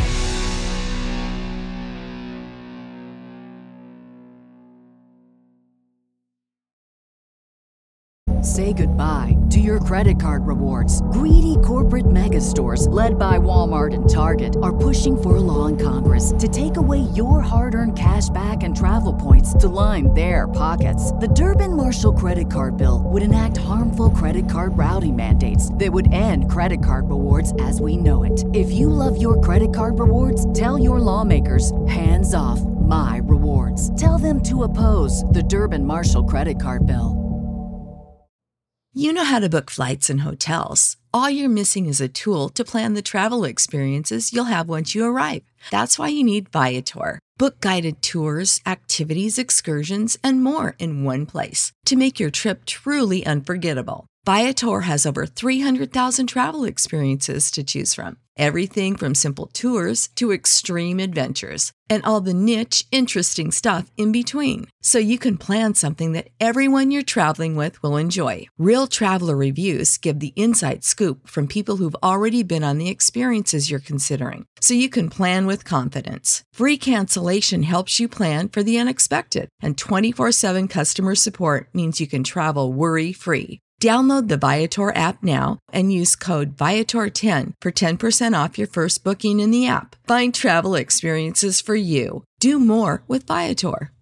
Say goodbye to your credit card rewards. Greedy corporate mega stores, led by Walmart and Target, are pushing for a law in Congress to take away your hard-earned cash back and travel points to line their pockets. The Durbin-Marshall credit card bill would enact harmful credit card routing mandates that would end credit card rewards as we know it. If you love your credit card rewards, tell your lawmakers, hands off my rewards. Tell them to oppose the Durbin-Marshall credit card bill. You know how to book flights and hotels. All you're missing is a tool to plan the travel experiences you'll have once you arrive. That's why you need Viator. Book guided tours, activities, excursions, and more in one place to make your trip truly unforgettable. Viator has over 300,000 travel experiences to choose from. Everything from simple tours to extreme adventures and all the niche, interesting stuff in between. So you can plan something that everyone you're traveling with will enjoy. Real traveler reviews give the inside scoop from people who've already been on the experiences you're considering. So you can plan with confidence. Free cancellation helps you plan for the unexpected. And 24/7 customer support means you can travel worry-free. Download the Viator app now and use code Viator10 for 10% off your first booking in the app. Find travel experiences for you. Do more with Viator.